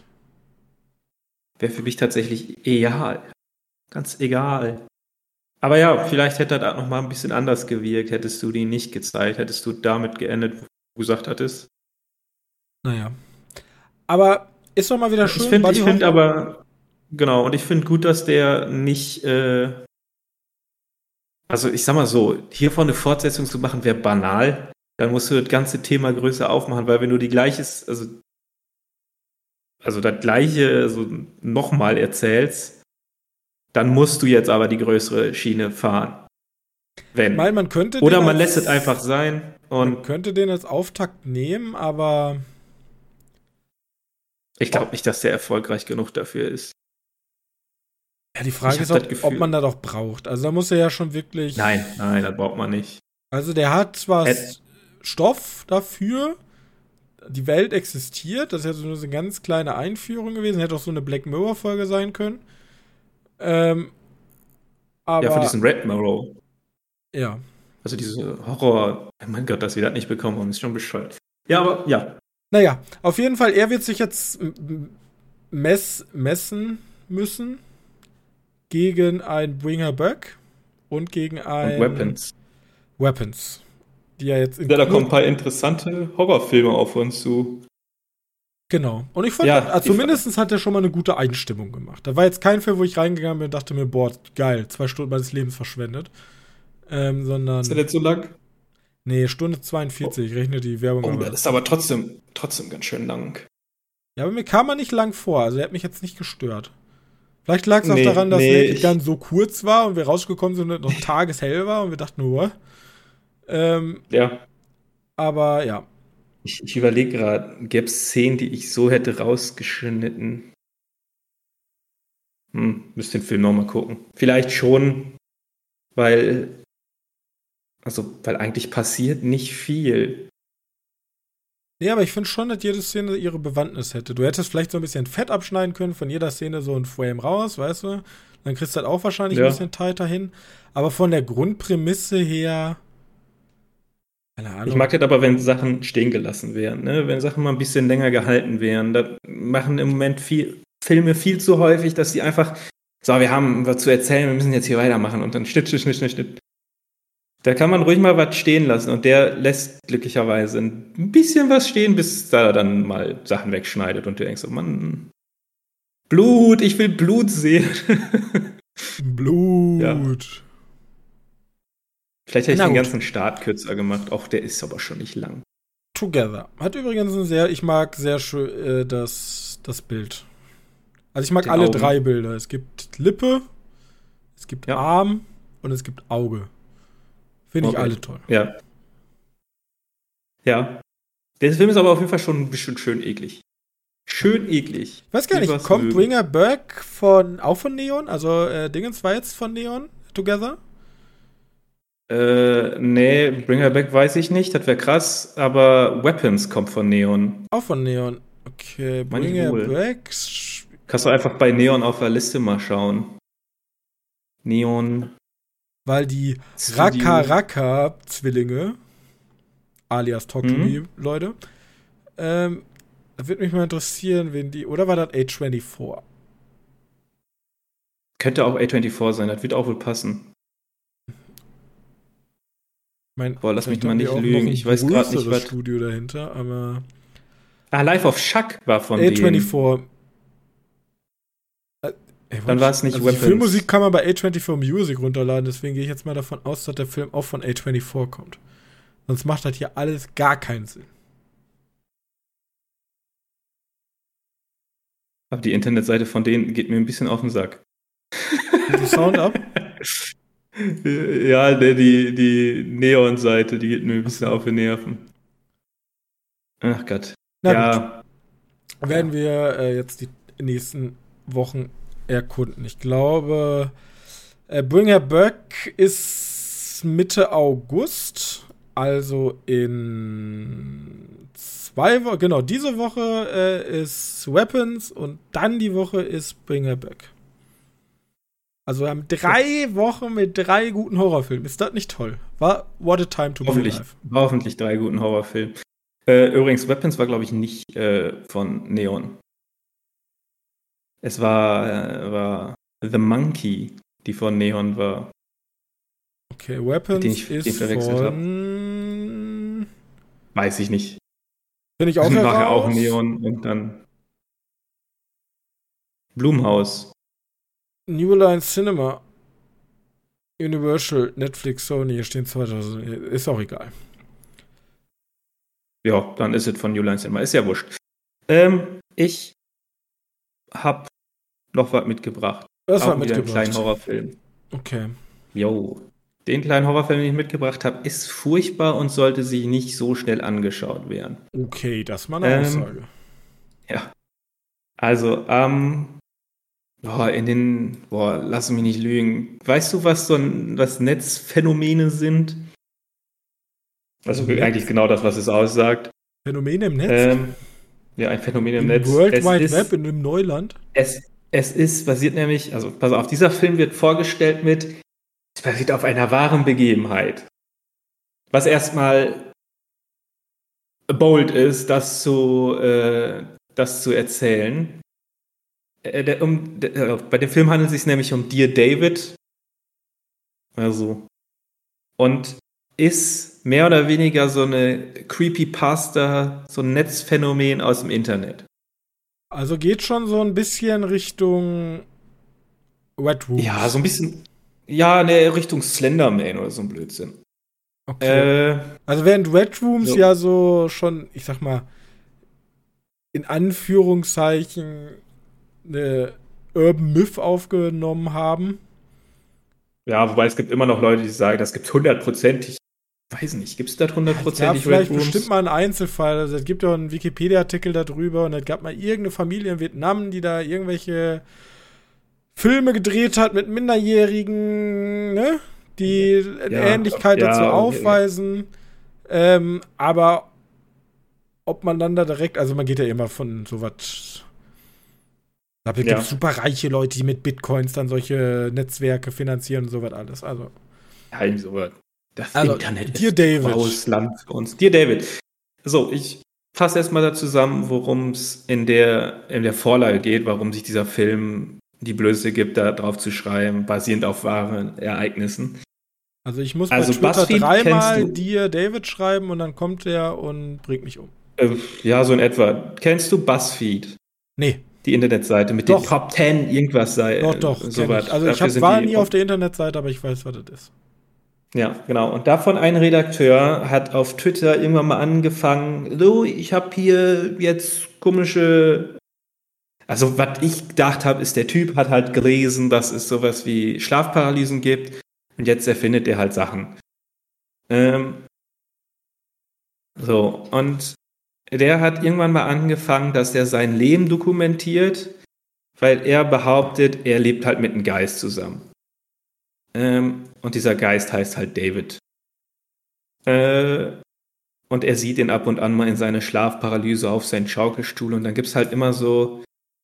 Speaker 2: tatsächlich egal. Ganz egal. Aber ja, vielleicht hätte das noch mal ein bisschen anders gewirkt, hättest du die nicht gezeigt, hättest du damit geendet, wo du gesagt hattest.
Speaker 1: Naja. Aber ist doch mal wieder schön,
Speaker 2: Ich finde aber, genau, und ich finde gut, dass der nicht, also ich sag mal so, hiervon eine Fortsetzung zu machen, wäre banal. Dann musst du das ganze Thema größer aufmachen, weil wenn du die gleiches, also das gleiche also nochmal erzählst, dann musst du jetzt aber die größere Schiene fahren. Wenn.
Speaker 1: Weil man könnte
Speaker 2: Oder
Speaker 1: den
Speaker 2: man
Speaker 1: als-
Speaker 2: lässt es einfach sein
Speaker 1: Man
Speaker 2: und
Speaker 1: könnte den als Auftakt nehmen, aber
Speaker 2: ich glaube nicht, dass der erfolgreich genug dafür ist.
Speaker 1: ja, die Frage
Speaker 2: Ich
Speaker 1: ist,
Speaker 2: hab das
Speaker 1: ob
Speaker 2: Gefühl.
Speaker 1: man das auch braucht. Also da muss er ja schon wirklich.
Speaker 2: Nein, das braucht man nicht.
Speaker 1: Also der hat zwar
Speaker 2: Ed-
Speaker 1: Stoff dafür, die Welt existiert, das ist ja so eine ganz kleine Einführung gewesen, hätte auch so eine Black Mirror-Folge sein können. Aber
Speaker 2: Ja, von diesem Red Mirror.
Speaker 1: ja.
Speaker 2: Also diese Horror. Oh mein Gott, dass wir das nicht bekommen haben, ist schon bescheuert. Ja, aber ja.
Speaker 1: Naja, auf jeden Fall, er wird sich jetzt messen müssen gegen ein Bring Her Back und gegen ein
Speaker 2: Und
Speaker 1: Weapons. Die ja jetzt
Speaker 2: Ja, da kommen ein paar interessante Horrorfilme auf uns zu.
Speaker 1: Genau. Und ich fand,
Speaker 2: Ja,
Speaker 1: also zumindest hat er schon mal eine gute Einstimmung gemacht. Da war jetzt kein Film, wo ich reingegangen bin und dachte mir, boah, geil, 2 Stunden meines Lebens verschwendet. Sondern.
Speaker 2: Ist der jetzt so lang?
Speaker 1: Nee, Stunde 42, ich rechne die Werbung
Speaker 2: Oh,
Speaker 1: aber.
Speaker 2: das ist aber trotzdem ganz schön lang.
Speaker 1: Ja, aber mir kam er nicht lang vor, also er hat mich jetzt nicht gestört. Vielleicht lag es auch
Speaker 2: Nee,
Speaker 1: daran, dass
Speaker 2: nee,
Speaker 1: Naked Gun so kurz war und wir rausgekommen sind und noch tageshell war und wir dachten nur,
Speaker 2: Ja.
Speaker 1: aber ja.
Speaker 2: Ich überlege gerade, gäbe es Szenen, die ich so hätte rausgeschnitten? Müsste den Film nochmal gucken. Vielleicht schon, weil eigentlich passiert nicht viel.
Speaker 1: Nee, aber ich finde schon, dass jede Szene ihre Bewandtnis hätte. Du hättest vielleicht so ein bisschen Fett abschneiden können, von jeder Szene so ein Frame raus, weißt du? Dann kriegst du halt auch wahrscheinlich
Speaker 2: Ja.
Speaker 1: ein bisschen tighter hin. Aber von der Grundprämisse her, keine Ahnung.
Speaker 2: Ich mag das aber, wenn Sachen stehen gelassen werden, ne? Wenn Sachen mal ein bisschen länger gehalten werden. Da machen im Moment Filme viel zu häufig, dass die einfach, so, wir haben was zu erzählen, wir müssen jetzt hier weitermachen und dann Schnitt. Da kann man ruhig mal was stehen lassen und der lässt glücklicherweise ein bisschen was stehen, bis da dann mal Sachen wegschneidet und du denkst so, Mann, Blut, ich will Blut sehen.
Speaker 1: Blut.
Speaker 2: Ja. Vielleicht hätte ich
Speaker 1: Na
Speaker 2: den
Speaker 1: gut.
Speaker 2: ganzen Start kürzer gemacht, auch der ist aber schon nicht lang.
Speaker 1: Together. Hat übrigens ich mag sehr schön das Bild. Also ich mag
Speaker 2: Den
Speaker 1: alle
Speaker 2: Augen.
Speaker 1: 3 Bilder. Es gibt Lippe, es gibt
Speaker 2: Ja.
Speaker 1: Arm und es gibt Auge. Finde ich
Speaker 2: Okay.
Speaker 1: alle toll.
Speaker 2: Ja. Ja. Der Film ist aber auf jeden Fall schon ein bisschen schön eklig. Schön eklig.
Speaker 1: Ich weiß gar nicht,
Speaker 2: Lieber
Speaker 1: kommt
Speaker 2: mögen.
Speaker 1: Bringer Back auch von Neon? Also Dingens war jetzt von Neon Together?
Speaker 2: Nee, Bring Her Back weiß ich nicht, das wäre krass, aber Weapons kommt von Neon.
Speaker 1: Auch von Neon. Okay,
Speaker 2: Meine ich
Speaker 1: Bringer
Speaker 2: wohl.
Speaker 1: Back.
Speaker 2: Kannst du einfach bei Neon auf der Liste mal schauen. Neon.
Speaker 1: Weil die
Speaker 2: Studio.
Speaker 1: Raka-Raka-Zwillinge, alias Talk to
Speaker 2: Mhm.
Speaker 1: Me, Leute, da würde mich mal interessieren, wen die. Oder war das A24?
Speaker 2: Könnte auch A24 sein, das wird auch wohl passen. Boah, lass mich
Speaker 1: vielleicht
Speaker 2: mal
Speaker 1: haben die
Speaker 2: nicht
Speaker 1: auch
Speaker 2: lügen,
Speaker 1: noch ein
Speaker 2: ich weiß grad nicht,
Speaker 1: größeres
Speaker 2: was-
Speaker 1: Studio dahinter, aber.
Speaker 2: Life of Chuck war von denen.
Speaker 1: A24.
Speaker 2: Dann war es nicht
Speaker 1: Die
Speaker 2: Weapons.
Speaker 1: Filmmusik kann man bei A24 Music runterladen, deswegen gehe ich jetzt mal davon aus, dass der Film auch von A24 kommt. Sonst macht das hier alles gar keinen Sinn.
Speaker 2: Aber die Internetseite von denen geht mir ein bisschen auf den Sack.
Speaker 1: Die Sound ab?
Speaker 2: Ja, die Neon-Seite, die geht mir ein bisschen auf die Nerven. Ach Gott.
Speaker 1: Na
Speaker 2: Ja.
Speaker 1: gut, werden wir jetzt die nächsten Wochen erkunden. Ich glaube, Bring Her Back ist Mitte August, also in 2 Wochen. Genau, diese Woche ist Weapons und dann die Woche ist Bring Her Back. Also wir haben 3 Wochen mit 3 guten Horrorfilmen. Ist das nicht toll? What a time to be alive.
Speaker 2: Hoffentlich 3 guten Horrorfilmen. Übrigens, Weapons war, glaube ich, nicht von Neon. Es war The Monkey, die von Neon war.
Speaker 1: Okay, Weapons
Speaker 2: Den ich
Speaker 1: ist
Speaker 2: verwechselt
Speaker 1: von...
Speaker 2: Weiß ich nicht.
Speaker 1: Finde ich auch
Speaker 2: Nachher auch
Speaker 1: heraus.
Speaker 2: Neon und dann Blumhaus.
Speaker 1: New Line Cinema. Universal, Netflix, Sony, hier stehen 2000. Ist auch egal.
Speaker 2: Ja, dann ist es von New Line Cinema. Ist ja wurscht. Ich hab noch was mitgebracht.
Speaker 1: Was
Speaker 2: auch
Speaker 1: war
Speaker 2: wieder einen
Speaker 1: mitgebracht?
Speaker 2: kleinen Horrorfilm.
Speaker 1: Okay.
Speaker 2: Jo. Den kleinen Horrorfilm, den ich mitgebracht habe, ist furchtbar und sollte sich nicht so schnell angeschaut werden.
Speaker 1: Okay, das ist mal eine Aussage.
Speaker 2: Ja. Also, lass mich nicht lügen. Weißt du, was Netzphänomene sind? Also eigentlich genau das, was es aussagt.
Speaker 1: Phänomene im Netz?
Speaker 2: Ja, ein Phänomen im
Speaker 1: Im
Speaker 2: Netz.
Speaker 1: World Wide Web, in einem Neuland?
Speaker 2: Es basiert nämlich, also pass auf, dieser Film wird vorgestellt es basiert auf einer wahren Begebenheit. Was erstmal bold ist, das zu erzählen. Bei dem Film handelt es sich nämlich um Dear David. Also. Und ist mehr oder weniger so eine Creepypasta, so ein Netzphänomen aus dem Internet.
Speaker 1: Also geht schon so ein bisschen Richtung Red Rooms.
Speaker 2: Ja, so ein bisschen. Ja, ne, Richtung Slenderman oder so ein Blödsinn.
Speaker 1: Okay. Also während Red Rooms
Speaker 2: so.
Speaker 1: ja so schon, ich sag mal, in Anführungszeichen eine Urban Myth aufgenommen haben.
Speaker 2: Ja, wobei es gibt immer noch Leute, die sagen, das gibt 100%. Weiß nicht, gibt es das 100%?
Speaker 1: Ja, vielleicht bestimmt mal einen Einzelfall. Also es gibt ja einen Wikipedia-Artikel darüber und es gab mal irgendeine Familie in Vietnam, die da irgendwelche Filme gedreht hat mit Minderjährigen, ne? Die eine Ähnlichkeit dazu aufweisen. Aber ob man dann da direkt, also man geht ja immer von sowas. Da gibt es super reiche Leute, die mit Bitcoins dann solche Netzwerke finanzieren und sowas alles. Also.
Speaker 2: Ja, irgendwie sowas. Das Internet
Speaker 1: Dear David.
Speaker 2: Ausland für uns. Dear David. So, ich fasse erstmal da zusammen, worum es in der Vorlage geht, warum sich dieser Film die Blöße gibt, da drauf zu schreiben, basierend auf wahren Ereignissen.
Speaker 1: Also ich muss bei Twitter
Speaker 2: BuzzFeed
Speaker 1: 3-mal Dear David schreiben und dann kommt er und bringt mich um.
Speaker 2: Ja, so in etwa. Kennst du BuzzFeed?
Speaker 1: Nee.
Speaker 2: Die Internetseite mit den Top 10 irgendwas sei.
Speaker 1: Doch.
Speaker 2: So was.
Speaker 1: Also ich war nie auf der Internetseite, aber ich weiß, was das ist.
Speaker 2: Ja, genau. Und davon ein Redakteur hat auf Twitter irgendwann mal angefangen, so, ich habe hier jetzt komische... Also, was ich gedacht habe, ist, der Typ hat halt gelesen, dass es sowas wie Schlafparalysen gibt und jetzt erfindet er halt Sachen. So, und der hat irgendwann mal angefangen, dass er sein Leben dokumentiert, weil er behauptet, er lebt halt mit einem Geist zusammen. Und dieser Geist heißt halt David. Und er sieht ihn ab und an mal in seine Schlafparalyse auf seinen Schaukelstuhl und dann gibt's halt immer so,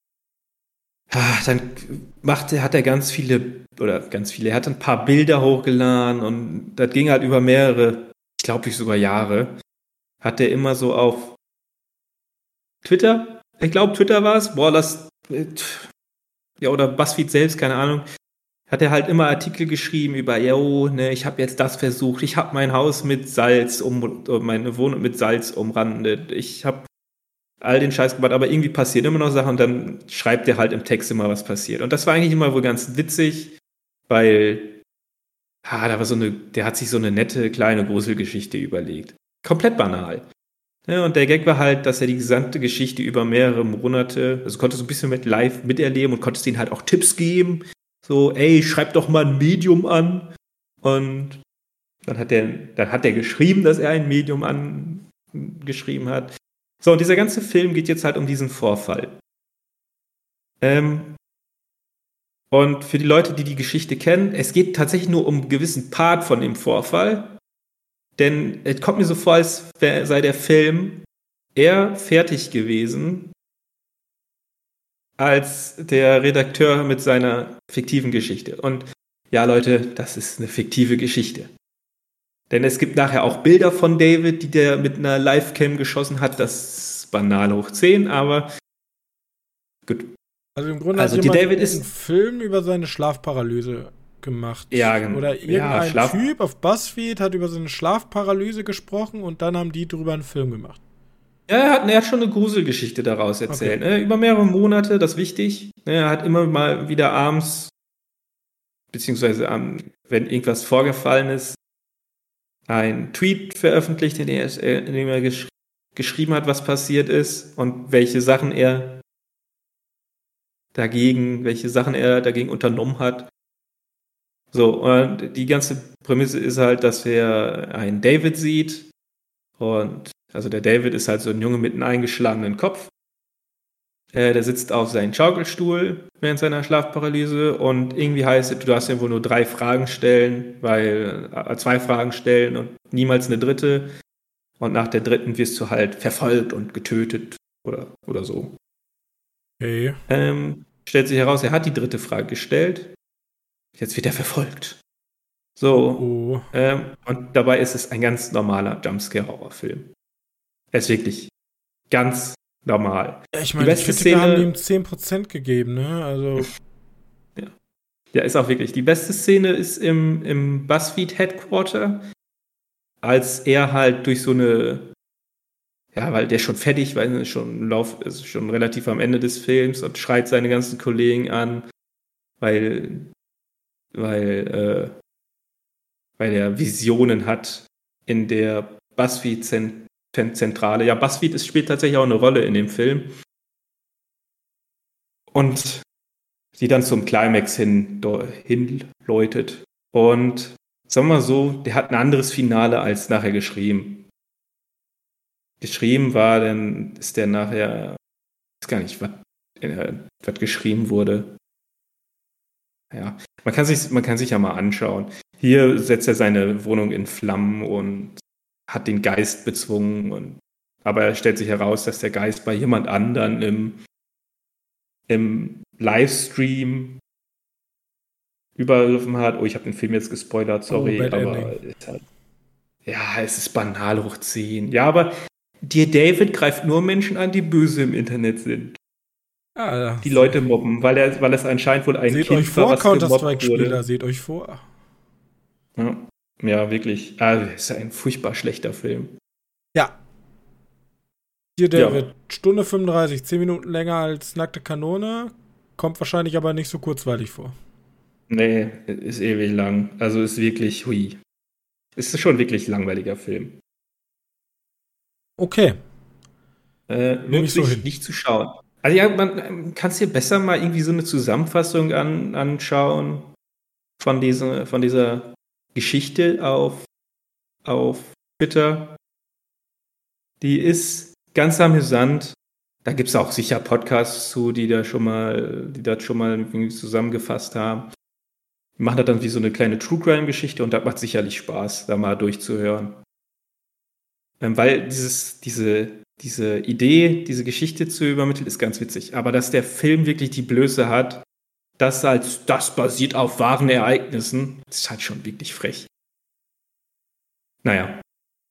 Speaker 2: dann hat er er hat ein paar Bilder hochgeladen und das ging halt über mehrere, ich glaube sogar Jahre, hat er immer so auf Twitter, ich glaube Twitter war es, oder BuzzFeed selbst, keine Ahnung, hat er halt immer Artikel geschrieben über, ich habe jetzt das versucht, ich habe mein Haus mit Salz meine Wohnung mit Salz umrandet, ich habe all den Scheiß gemacht, aber irgendwie passiert immer noch Sachen und dann schreibt er halt im Text immer, was passiert. Und das war eigentlich immer wohl ganz witzig, weil der hat sich so eine nette kleine Gruselgeschichte überlegt. Komplett banal. Ja, und der Gag war halt, dass er die gesamte Geschichte über mehrere Monate, also konnte so ein bisschen live miterleben und konntest denen halt auch Tipps geben. So, schreib doch mal ein Medium an. Und dann hat er geschrieben, dass er ein Medium angeschrieben hat. So, und dieser ganze Film geht jetzt halt um diesen Vorfall. Und für die Leute, die die Geschichte kennen, es geht tatsächlich nur um einen gewissen Part von dem Vorfall. Denn es kommt mir so vor, als sei der Film eher fertig gewesen, als der Redakteur mit seiner fiktiven Geschichte. Und ja, Leute, das ist eine fiktive Geschichte. Denn es gibt nachher auch Bilder von David, die der mit einer Livecam geschossen hat. Das ist banal hoch 10, aber gut.
Speaker 1: Also im Grunde
Speaker 2: Also
Speaker 1: hat
Speaker 2: die
Speaker 1: jemand
Speaker 2: David
Speaker 1: einen
Speaker 2: ist
Speaker 1: Film über seine Schlafparalyse gemacht.
Speaker 2: ja genau.
Speaker 1: Oder irgendein
Speaker 2: Ja,
Speaker 1: Typ auf BuzzFeed hat über seine Schlafparalyse gesprochen und dann haben die drüber einen Film gemacht.
Speaker 2: Ja, er hat schon eine Gruselgeschichte daraus erzählt.
Speaker 1: Okay.
Speaker 2: Ne? Über mehrere Monate, das ist wichtig. Ne? Er hat immer mal wieder abends, beziehungsweise wenn irgendwas vorgefallen ist, einen Tweet veröffentlicht, in dem er geschrieben hat, was passiert ist und welche Sachen er dagegen unternommen hat. So, und die ganze Prämisse ist halt, dass er einen David sieht. Und also der David ist halt so ein Junge mit einem eingeschlagenen Kopf. Der sitzt auf seinem Schaukelstuhl während seiner Schlafparalyse und irgendwie heißt es, du darfst ja wohl nur 2 Fragen stellen und niemals eine dritte. Und nach der dritten wirst du halt verfolgt und getötet oder so.
Speaker 1: Okay.
Speaker 2: Stellt sich heraus, er hat die dritte Frage gestellt. Jetzt wird er verfolgt. So. Und dabei ist es ein ganz normaler Jumpscare-Horrorfilm. Er ist wirklich ganz normal.
Speaker 1: Ich meine, die Kritiker haben ihm 10% gegeben, ne? Also.
Speaker 2: Ja, ist auch wirklich. Die beste Szene ist im BuzzFeed Headquarter, als er halt durch so eine, ja, weil der schon fertig, weil er ist schon relativ am Ende des Films und schreit seine ganzen Kollegen an, weil er Visionen hat in der BuzzFeed-Zentrale. Ja, BuzzFeed spielt tatsächlich auch eine Rolle in dem Film. Und die dann zum Climax hinläutet. Und sagen wir mal so, der hat ein anderes Finale als nachher geschrieben. Geschrieben war, dann ist der nachher, ich weiß gar nicht, was geschrieben wurde. Ja, man kann sich ja mal anschauen. Hier setzt er seine Wohnung in Flammen und hat den Geist bezwungen. Aber er stellt sich heraus, dass der Geist bei jemand anderen im Livestream übergriffen hat. Oh, ich habe den Film jetzt gespoilert, sorry. Aber es ist banal hoch 10. Ja, aber Dear David greift nur Menschen an, die böse im Internet sind.
Speaker 1: Ja.
Speaker 2: Die Leute mobben, weil es anscheinend wohl ein Kind war, was gemobbt wurde.
Speaker 1: Seht euch vor.
Speaker 2: Ja, wirklich. Es ist ein furchtbar schlechter Film.
Speaker 1: Ja. Dear David, Stunde 35, 10 Minuten länger als Nackte Kanone, kommt wahrscheinlich aber nicht so kurzweilig vor.
Speaker 2: Nee, ist ewig lang. Also ist wirklich, hui. Ist schon wirklich langweiliger Film.
Speaker 1: Okay.
Speaker 2: Lohnt sich nicht zu schauen. Also ja, man kann es dir besser mal irgendwie so eine Zusammenfassung anschauen von dieser Geschichte auf Twitter. Die ist ganz amüsant. Da gibt es auch sicher Podcasts zu, die das schon mal irgendwie zusammengefasst haben. Die machen das dann wie so eine kleine True Crime-Geschichte und das macht sicherlich Spaß, da mal durchzuhören. Weil diese Idee, diese Geschichte zu übermitteln, ist ganz witzig. Aber dass der Film wirklich die Blöße hat, das basiert auf wahren Ereignissen, ist halt schon wirklich frech. Naja.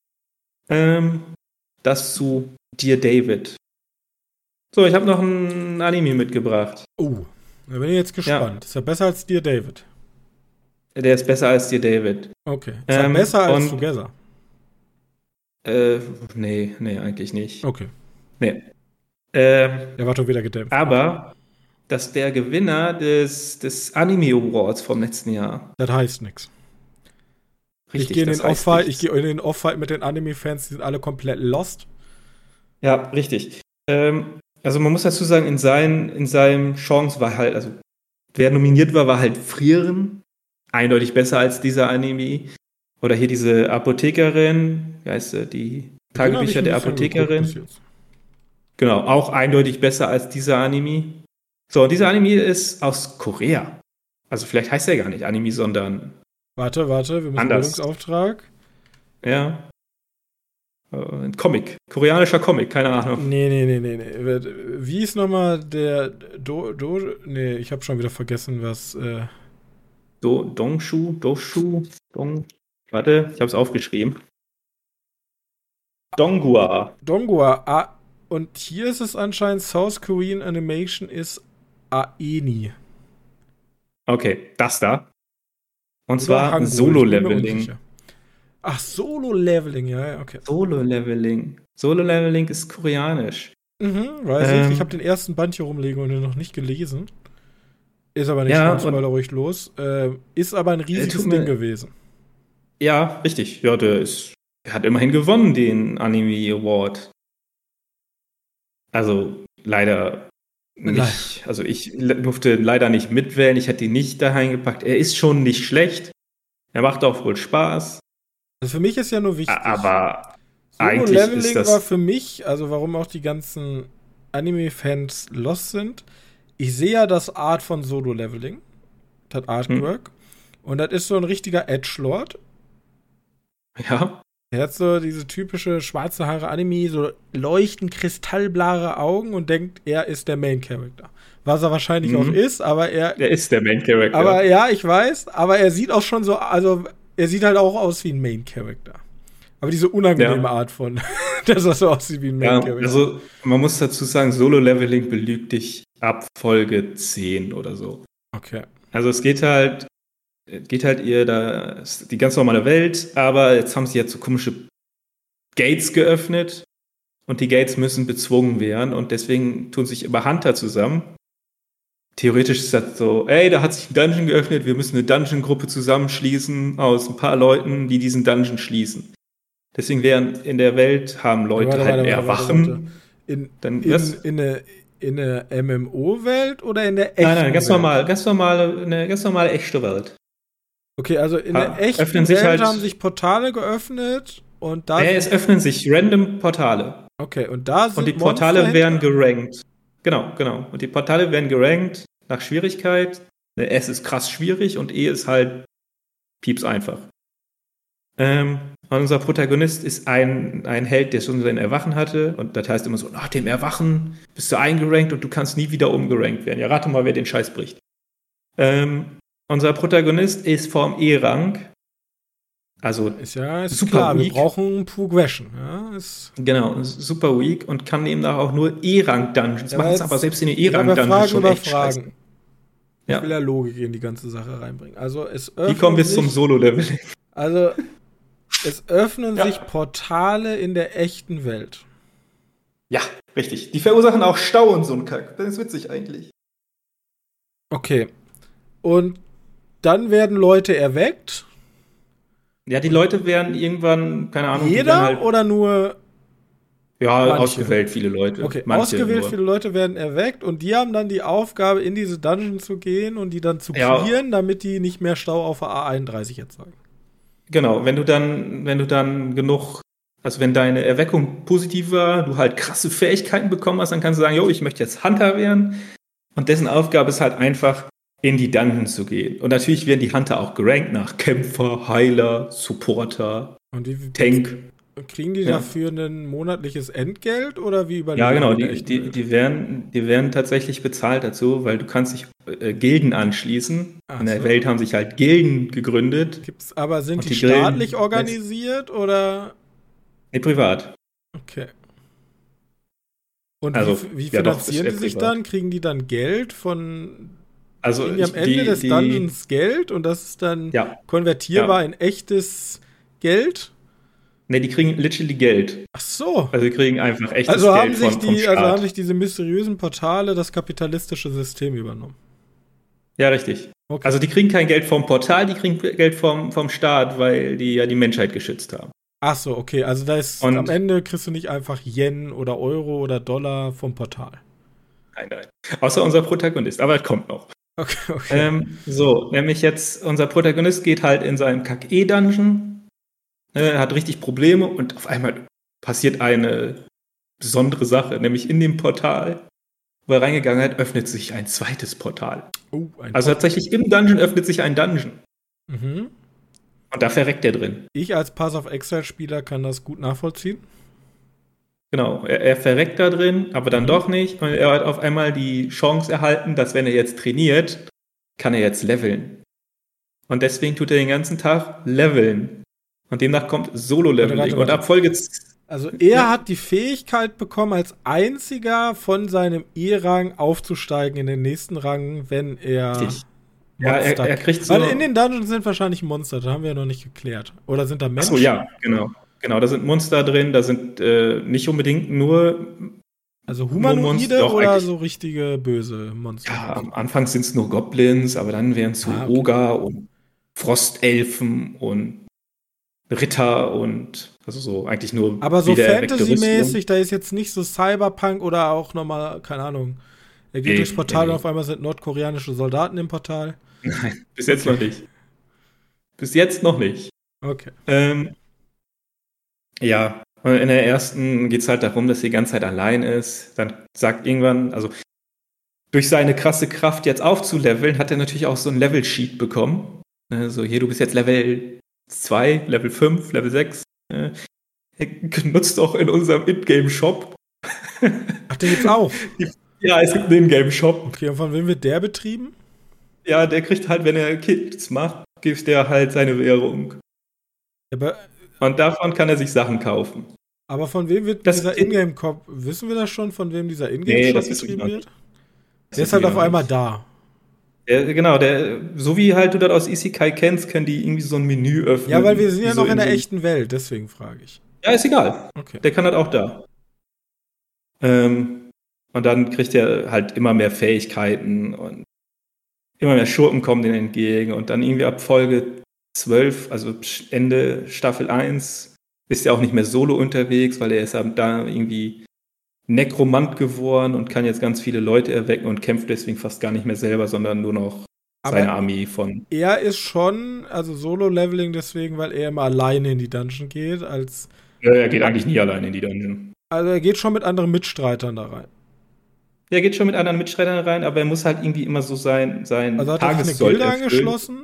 Speaker 2: Das zu Dear David. So, ich habe noch ein Anime mitgebracht.
Speaker 1: Oh, da bin ich jetzt gespannt. Ja. Ist er besser als Dear David?
Speaker 2: Der ist besser als Dear David.
Speaker 1: Okay. Ist er besser als Together?
Speaker 2: Nee, eigentlich nicht.
Speaker 1: Okay.
Speaker 2: Nee.
Speaker 1: Der war doch wieder gedämpft.
Speaker 2: Aber das ist der Gewinner des Anime Awards vom letzten Jahr.
Speaker 1: Das heißt nichts.
Speaker 2: Richtig,
Speaker 1: ich gehe in den Off-Fight mit den Anime-Fans, die sind alle komplett lost.
Speaker 2: Ja, richtig. Also man muss dazu sagen, in seinem Chance war halt, also wer nominiert war halt Frieren. Eindeutig besser als dieser Anime. Oder hier diese Apothekerin, wie heißt sie? Die Tagebücher der Apothekerin. Genau, auch eindeutig besser als dieser Anime. So, und dieser Anime ist aus Korea. Also vielleicht heißt er gar nicht Anime, sondern
Speaker 1: Warte, wir müssen
Speaker 2: anders.
Speaker 1: Bildungsauftrag.
Speaker 2: Ja. Ein Comic. Koreanischer Comic, keine Ahnung.
Speaker 1: Nee. Wie ist nochmal der Nee, ich habe schon wieder vergessen, was.
Speaker 2: Dongshu? Warte, ich habe es aufgeschrieben. Donghua.
Speaker 1: Donghua. Und hier ist es anscheinend South Korean Animation ist AENI.
Speaker 2: Okay, das da. Und
Speaker 1: Oder
Speaker 2: zwar
Speaker 1: Hangul, ich bin mir
Speaker 2: Solo-Leveling.
Speaker 1: unsicher. Ach, Solo-Leveling, ja, okay.
Speaker 2: Solo-Leveling. Solo-Leveling ist koreanisch.
Speaker 1: Weiß ich. Ich habe den ersten Band hier rumliegen und den noch nicht gelesen. Ist aber nicht
Speaker 2: Ja,
Speaker 1: schlimm, Spoiler ruhig los. Ist aber ein riesiges Ding gewesen.
Speaker 2: Ja, richtig. Ja, der hat immerhin gewonnen, den Anime Award. Also leider nicht. Also ich durfte leider nicht mitwählen. Ich hätte ihn nicht da reingepackt. Er ist schon nicht schlecht. Er macht auch wohl Spaß.
Speaker 1: Also für mich ist ja nur wichtig.
Speaker 2: Aber eigentlich
Speaker 1: Solo-Leveling
Speaker 2: ist das
Speaker 1: war für mich, also warum auch die ganzen Anime-Fans lost sind. Ich sehe ja das Art von Solo-Leveling. Das Artwork. Und das ist so ein richtiger Edgelord.
Speaker 2: Ja.
Speaker 1: Er hat so diese typische schwarze Haare Anime, so leuchtend kristallblare Augen und denkt, er ist der Main Character. Was er wahrscheinlich auch ist, aber er
Speaker 2: ist der Main Character.
Speaker 1: Aber ja, ich weiß, aber er sieht auch schon so, also er sieht halt auch aus wie ein Main Character. Aber diese unangenehme Art von, dass er so aussieht wie ein Main Character.
Speaker 2: Also man muss dazu sagen, Solo-Leveling belügt dich ab Folge 10 oder so.
Speaker 1: Okay.
Speaker 2: Also es geht halt ihr da die ganz normale Welt, aber jetzt haben sie jetzt so komische Gates geöffnet und die Gates müssen bezwungen werden und deswegen tun sich immer Hunter zusammen. Theoretisch ist das so, da hat sich ein Dungeon geöffnet, wir müssen eine Dungeon-Gruppe zusammenschließen aus ein paar Leuten, die diesen Dungeon schließen. Deswegen in der Welt haben Leute mehr Wachen.
Speaker 1: In eine MMO-Welt oder in der echten
Speaker 2: Welt? Nein, ganz normale echte Welt.
Speaker 1: Okay, also in der echten Welt haben sich Portale geöffnet und da.
Speaker 2: Es öffnen sich random Portale.
Speaker 1: Okay, und da sind
Speaker 2: und die Portale werden gerankt. Genau. Und die Portale werden gerankt nach Schwierigkeit. S ist krass schwierig und E ist halt pieps einfach. Und unser Protagonist ist ein Held, der schon sein Erwachen hatte. Und das heißt immer so, nach dem Erwachen bist du eingerankt und du kannst nie wieder umgerankt werden. Ja, rate mal, wer den Scheiß bricht. Unser Protagonist ist vom E-Rang. Also
Speaker 1: ist super
Speaker 2: klar,
Speaker 1: weak. Wir brauchen Progression. Ja,
Speaker 2: genau, super weak und kann demnach auch nur E-Rang-Dungeons machen, aber selbst in den E-Rang-Dungeons schon echt scheiße.
Speaker 1: Ich will ja Logik in die ganze Sache reinbringen. Also
Speaker 2: Wie kommen wir zum Solo-Leveling?
Speaker 1: Also es öffnen sich Portale in der echten Welt.
Speaker 2: Ja, richtig. Die verursachen auch Stau und so ein Kack. Das ist witzig eigentlich.
Speaker 1: Okay. Und dann werden Leute erweckt.
Speaker 2: Ja, die Leute werden irgendwann, keine Ahnung.
Speaker 1: Jeder oder nur?
Speaker 2: Ja, manche. Ausgewählt viele Leute.
Speaker 1: Okay, ausgewählt viele Leute werden erweckt und die haben dann die Aufgabe, in diese Dungeon zu gehen und die dann zu clearen, damit die nicht mehr Stau auf der A31 erzeugen.
Speaker 2: Genau, wenn du dann genug, also wenn deine Erweckung positiv war, du halt krasse Fähigkeiten bekommen hast, dann kannst du sagen, ich möchte jetzt Hunter werden. Und dessen Aufgabe ist halt einfach, in die Dungeon zu gehen. Und natürlich werden die Hunter auch gerankt nach Kämpfer, Heiler, Supporter,
Speaker 1: und
Speaker 2: Tank.
Speaker 1: Kriegen die dafür ein monatliches Entgelt oder wie überleben?
Speaker 2: Ja, genau, die werden tatsächlich bezahlt dazu, weil du kannst dich Gilden anschließen. In der Welt haben sich halt Gilden gegründet.
Speaker 1: Sind die staatlich organisiert oder?
Speaker 2: Nee, privat.
Speaker 1: Okay. Und wie finanzieren die sich dann? Kriegen die dann Geld von kriegen die am Ende des Dungeons Geld und das ist dann konvertierbar in echtes Geld?
Speaker 2: Ne, die kriegen literally Geld.
Speaker 1: Ach so.
Speaker 2: Also die kriegen einfach echtes Geld vom Staat.
Speaker 1: Also haben sich diese mysteriösen Portale das kapitalistische System übernommen.
Speaker 2: Ja, richtig. Okay. Also die kriegen kein Geld vom Portal, die kriegen Geld vom Staat, weil die ja die Menschheit geschützt haben.
Speaker 1: Ach so, okay. Also da ist am Ende kriegst du nicht einfach Yen oder Euro oder Dollar vom Portal.
Speaker 2: Nein. Außer unser Protagonist, aber es kommt noch.
Speaker 1: Okay.
Speaker 2: Nämlich jetzt, unser Protagonist geht halt in seinem Kack-E-Dungeon, hat richtig Probleme und auf einmal passiert eine besondere Sache, nämlich in dem Portal, wo er reingegangen hat, öffnet sich ein zweites Portal. Also tatsächlich im Dungeon öffnet sich ein Dungeon.
Speaker 1: Mhm.
Speaker 2: Und da verreckt er drin.
Speaker 1: Ich als Path of Exile-Spieler kann das gut nachvollziehen.
Speaker 2: Genau, er verreckt da drin, aber dann doch nicht. Und er hat auf einmal die Chance erhalten, dass wenn er jetzt trainiert, kann er jetzt leveln. Und deswegen tut er den ganzen Tag leveln. Und demnach kommt Solo-Leveling. Und ab Folge...
Speaker 1: Also er hat die Fähigkeit bekommen, als einziger von seinem E-Rang aufzusteigen in den nächsten Rang, wenn er...
Speaker 2: Ja, er kriegt so...
Speaker 1: Weil in den Dungeons sind wahrscheinlich Monster, das haben wir ja noch nicht geklärt. Oder sind da Menschen?
Speaker 2: Achso, ja, genau. Genau, da sind Monster drin, da sind nicht unbedingt nur...
Speaker 1: Also Humanoide oder so richtige böse Monster?
Speaker 2: Ja, am Anfang sind es nur Goblins, aber dann wären es so Oger und Frostelfen und Ritter und also so eigentlich nur.
Speaker 1: Aber so Fantasy-mäßig, da ist jetzt nicht so Cyberpunk oder auch nochmal, keine Ahnung. Er geht durchs Portal und auf einmal sind nordkoreanische Soldaten im Portal.
Speaker 2: Nein, bis jetzt noch nicht. Bis jetzt noch nicht.
Speaker 1: Okay.
Speaker 2: Ja, und in der ersten geht es halt darum, dass sie die ganze Zeit allein ist. Dann sagt irgendwann, also durch seine krasse Kraft jetzt aufzuleveln, hat er natürlich auch so ein Level-Sheet bekommen. So, hier, du bist jetzt Level 2, Level 5, Level 6. Nutzt auch in unserem Ingame-Shop.
Speaker 1: Ach, den gibt's auch?
Speaker 2: Ja, es gibt einen Ingame-Shop.
Speaker 1: Okay, und von wem wird der betrieben?
Speaker 2: Ja, der kriegt halt, wenn er Kills macht, gibt der halt seine Währung. Und davon kann er sich Sachen kaufen.
Speaker 1: Aber von wem wird dieser Ingame-Shop, wissen wir das schon, von wem dieser Ingame-Shop betrieben wird? Der ist halt auf einmal da.
Speaker 2: Genau, so wie halt du das aus Isekai kennst, können die irgendwie so ein Menü öffnen.
Speaker 1: Ja, weil wir sind ja noch in der echten Welt, deswegen frage ich.
Speaker 2: Ja, ist egal.
Speaker 1: Okay.
Speaker 2: Der kann halt auch da. Und dann kriegt er halt immer mehr Fähigkeiten und immer mehr Schurken kommen denen entgegen. Und dann irgendwie ab Folge 12, also Ende Staffel 1, ist er auch nicht mehr solo unterwegs, weil er ist da irgendwie Nekromant geworden und kann jetzt ganz viele Leute erwecken und kämpft deswegen fast gar nicht mehr selber, sondern nur noch seine Armee von.
Speaker 1: Er ist schon, also Solo-Leveling deswegen, weil er immer alleine in die Dungeon geht,
Speaker 2: er geht eigentlich nie alleine in die Dungeon.
Speaker 1: Also er geht schon mit anderen Mitstreitern da rein.
Speaker 2: Er geht schon mit anderen Mitstreitern rein, aber er muss halt irgendwie immer so sein
Speaker 1: also hat er sich eine Gilde angeschlossen?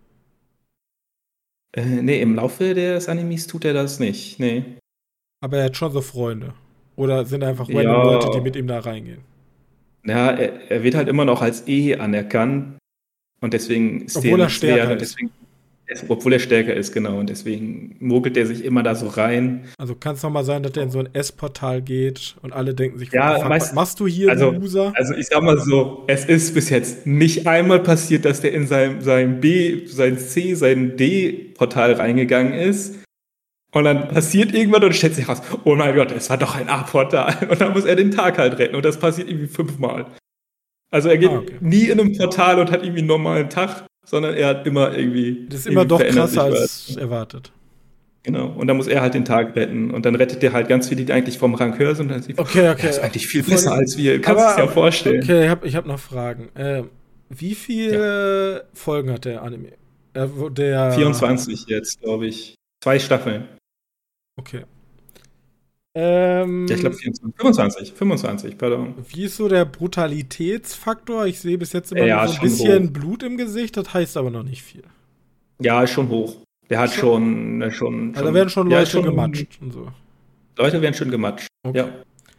Speaker 2: Nee, im Laufe des Animes tut er das nicht, nee.
Speaker 1: Aber er hat schon so Freunde. Oder sind einfach Leute, die mit ihm da reingehen?
Speaker 2: Ja, er wird halt immer noch als anerkannt und deswegen ist
Speaker 1: obwohl er stärker ist.
Speaker 2: Obwohl er stärker ist, genau. Und deswegen mogelt er sich immer da so rein.
Speaker 1: Also kann es nochmal sein, dass er in so ein S-Portal geht und alle denken sich,
Speaker 2: was
Speaker 1: machst du hier, du Loser?
Speaker 2: Also ich sag mal so, es ist bis jetzt nicht einmal passiert, dass der in sein C, sein D-Portal reingegangen ist. Und dann passiert irgendwann und stellt sich raus, oh mein Gott, es war doch ein A-Portal. Und dann muss er den Tag halt retten. Und das passiert irgendwie 5-mal. Also er geht nie in einem Portal und hat irgendwie einen normalen Tag, sondern er hat immer irgendwie...
Speaker 1: Das ist immer doch krasser als erwartet.
Speaker 2: Genau. Und dann muss er halt den Tag retten. Und dann rettet er halt ganz viele, die eigentlich vom Rang höher sind. Und dann sieht
Speaker 1: okay.
Speaker 2: Das ist eigentlich viel besser als wir. Kannst du es ja vorstellen.
Speaker 1: Okay, ich hab noch Fragen. Wie viele Folgen hat der Anime?
Speaker 2: 24 jetzt, glaube ich. 2 Staffeln.
Speaker 1: Okay.
Speaker 2: Ja, ich glaube 25, pardon.
Speaker 1: Wie ist so der Brutalitätsfaktor? Ich sehe bis jetzt immer nur so ein bisschen hoch. Blut im Gesicht, das heißt aber noch nicht viel.
Speaker 2: Ja, ist schon hoch. Der hat schon
Speaker 1: also da werden schon Leute gematscht und so.
Speaker 2: Leute werden schon gematscht, okay. Ja.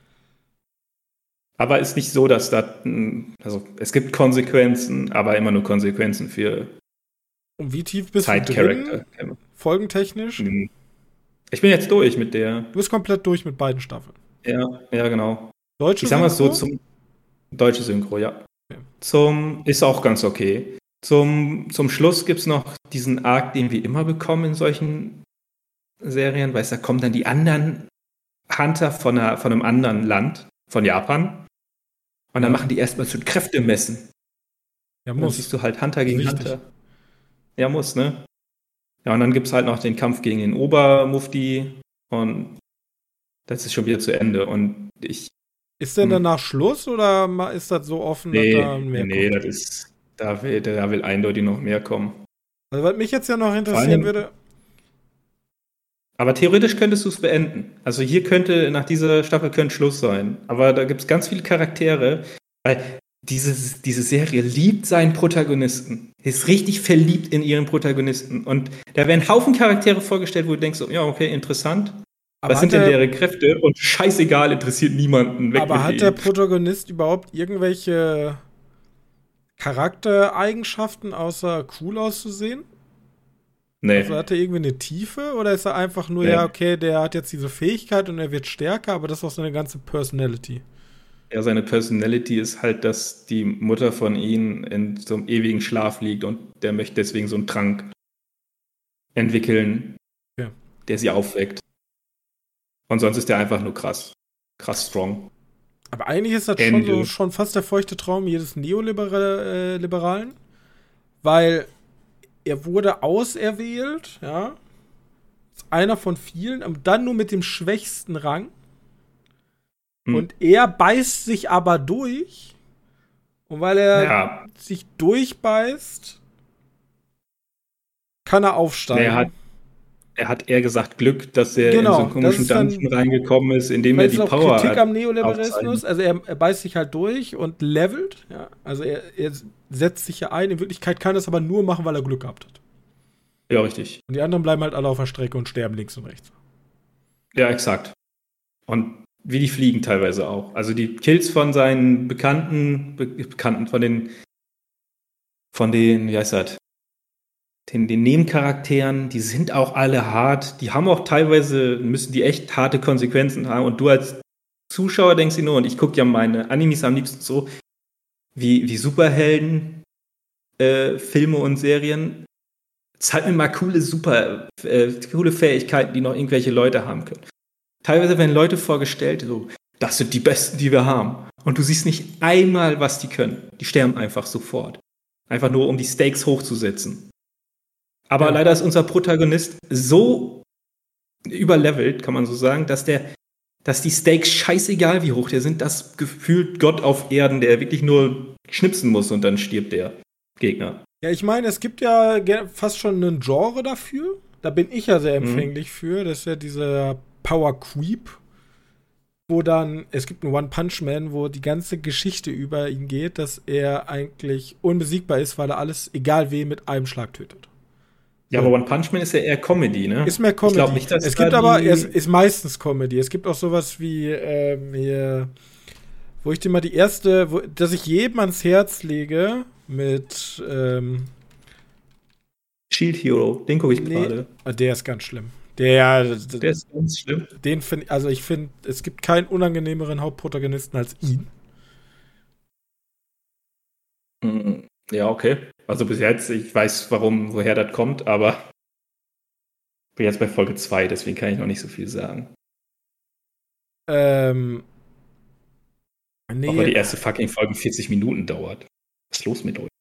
Speaker 2: Aber ist nicht so, dass also es gibt Konsequenzen, aber immer nur Konsequenzen für
Speaker 1: und wie tief bist du drin? Folgentechnisch?
Speaker 2: Ich bin jetzt durch mit der.
Speaker 1: Du bist komplett durch mit beiden Staffeln.
Speaker 2: Ja, genau.
Speaker 1: Deutsche
Speaker 2: Synchro? Ich sag mal so, zum deutsche Synchro, ja. Okay. Ist auch ganz okay. Zum Schluss gibt's noch diesen Arc, den wir immer bekommen in solchen Serien, weißt du, da kommen dann die anderen Hunter von einem anderen Land, von Japan. Und dann machen die erstmal so Kräfte messen.
Speaker 1: Ja,
Speaker 2: muss. Dann siehst du halt Hunter gegen Hunter. Ja, muss, ne? Ja, und dann gibt es halt noch den Kampf gegen den Obermufti und das ist schon wieder zu Ende. Und
Speaker 1: ist denn danach Schluss oder ist das so offen,
Speaker 2: dass da mehr kommt? Da will eindeutig noch mehr kommen.
Speaker 1: Also was mich jetzt ja noch interessieren würde.
Speaker 2: Aber theoretisch könntest du es beenden. Also hier könnte, nach dieser Staffel könnte Schluss sein. Aber da gibt es ganz viele Charaktere, weil diese Serie liebt seinen Protagonisten. Ist richtig verliebt in ihren Protagonisten. Und da werden Haufen Charaktere vorgestellt, wo du denkst, so, ja, okay, interessant.
Speaker 1: Aber
Speaker 2: was sind denn deren Kräfte? Und scheißegal, interessiert niemanden. Weg
Speaker 1: aber
Speaker 2: mit
Speaker 1: hat
Speaker 2: denen.
Speaker 1: der Protagonist überhaupt irgendwelche Charaktereigenschaften, außer cool auszusehen?
Speaker 2: Nee.
Speaker 1: Also hat er irgendwie eine Tiefe oder ist er einfach nur,
Speaker 2: Nee.
Speaker 1: ja, okay, der hat jetzt diese Fähigkeit und er wird stärker, aber das ist auch seine ganze Personality.
Speaker 2: Ja, seine Personality ist halt, dass die Mutter von ihm in so einem ewigen Schlaf liegt und der möchte deswegen so einen Trank entwickeln,
Speaker 1: Ja.
Speaker 2: der sie aufweckt. Und sonst ist der einfach nur krass. Krass strong.
Speaker 1: Aber eigentlich ist das schon fast der feuchte Traum jedes Neoliberalen, weil er wurde auserwählt, ja, ist einer von vielen, aber dann nur mit dem schwächsten Rang. Und er beißt sich aber durch. Und weil er sich durchbeißt, kann er aufsteigen.
Speaker 2: Er hat eher gesagt Glück, dass er in so einen komischen Dungeon reingekommen ist, indem er die Power
Speaker 1: Kritik am Neoliberalismus. Also er beißt sich halt durch und levelt. Ja. Also er setzt sich ja ein. In Wirklichkeit kann er es aber nur machen, weil er Glück gehabt hat.
Speaker 2: Ja, richtig.
Speaker 1: Und die anderen bleiben halt alle auf der Strecke und sterben links und rechts.
Speaker 2: Ja, exakt. Und wie die fliegen teilweise auch. Also die Kills von seinen Bekannten von den, wie heißt das? Den Nebencharakteren, die sind auch alle hart. Die haben auch teilweise, müssen die echt harte Konsequenzen haben. Und du als Zuschauer denkst dir nur, und ich gucke ja meine Animes am liebsten so, wie Superhelden, Filme und Serien. Zeig mir mal coole Fähigkeiten, die noch irgendwelche Leute haben können. Teilweise werden Leute vorgestellt, so, das sind die Besten, die wir haben. Und du siehst nicht einmal, was die können. Die sterben einfach sofort. Einfach nur, um die Stakes hochzusetzen. Aber leider ist unser Protagonist so überlevelt, kann man so sagen, dass die Stakes scheißegal wie hoch die sind, das gefühlt Gott auf Erden, der wirklich nur schnipsen muss und dann stirbt der Gegner.
Speaker 1: Ja, ich meine, es gibt ja fast schon ein Genre dafür. Da bin ich ja sehr empfänglich für. Das ist ja dieser Power Creep, wo dann, es gibt einen One Punch Man, wo die ganze Geschichte über ihn geht, dass er eigentlich unbesiegbar ist, weil er alles, egal wen, mit einem Schlag tötet.
Speaker 2: Ja, aber One Punch Man ist ja eher Comedy, ne?
Speaker 1: Ist mehr Comedy.
Speaker 2: Ich glaube nicht, dass
Speaker 1: es gibt aber, es ist meistens Comedy. Es gibt auch sowas wie, hier, wo ich dir mal die erste, dass ich jedem ans Herz lege, mit,
Speaker 2: Shield Hero, den gucke ich gerade.
Speaker 1: Der ist ganz schlimm. Der
Speaker 2: ist ganz schlimm.
Speaker 1: Ich finde, es gibt keinen unangenehmeren Hauptprotagonisten als ihn.
Speaker 2: Ja, okay. Also bis jetzt, ich weiß, woher das kommt, aber ich bin jetzt bei Folge 2, deswegen kann ich noch nicht so viel sagen.
Speaker 1: Nee.
Speaker 2: Auch weil die erste fucking Folge 40 Minuten dauert. Was ist los mit euch?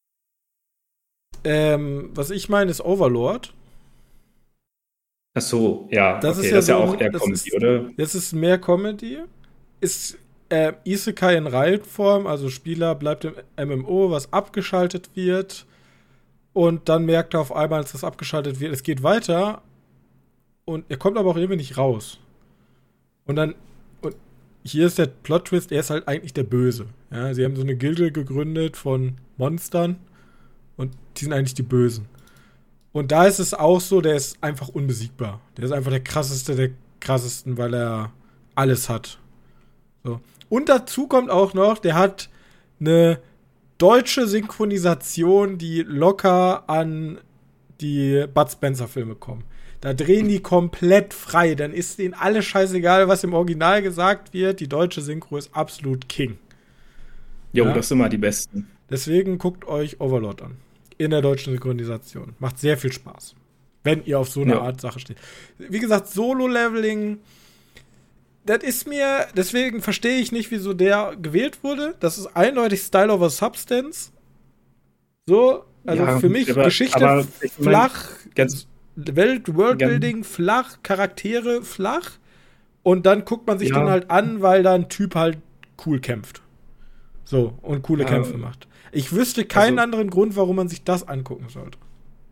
Speaker 1: Was ich meine, ist Overlord.
Speaker 2: Ach so, ja.
Speaker 1: Das
Speaker 2: okay,
Speaker 1: ist ja
Speaker 2: das ist ja
Speaker 1: so,
Speaker 2: auch eher Comedy, oder?
Speaker 1: Das ist mehr Comedy. Ist Isekai in Reihenform, also Spieler bleibt im MMO, was abgeschaltet wird. Und dann merkt er auf einmal, als das abgeschaltet wird, es geht weiter. Und er kommt aber auch irgendwie nicht raus. Und hier ist der Plot-Twist, er ist halt eigentlich der Böse. Ja, sie haben so eine Gilde gegründet von Monstern. Und die sind eigentlich die Bösen. Und da ist es auch so, der ist einfach unbesiegbar. Der ist einfach der krasseste der krassesten, weil er alles hat. So. Und dazu kommt auch noch, der hat eine deutsche Synchronisation, die locker an die Bud Spencer-Filme kommen. Da drehen die komplett frei. Dann ist denen alles scheißegal, was im Original gesagt wird. Die deutsche Synchro ist absolut King.
Speaker 2: Jo, das sind immer die Besten.
Speaker 1: Deswegen guckt euch Overlord an. In der deutschen Synchronisation. Macht sehr viel Spaß. Wenn ihr auf so eine Art Sache steht. Wie gesagt, Solo-Leveling, das ist mir, deswegen verstehe ich nicht, wieso der gewählt wurde. Das ist eindeutig Style over Substance. So, also für mich Geschichte flach, Worldbuilding flach, Charaktere flach. Und dann guckt man sich den halt an, weil da ein Typ halt cool kämpft. So, und coole Kämpfe macht. Ich wüsste keinen anderen Grund, warum man sich das angucken sollte.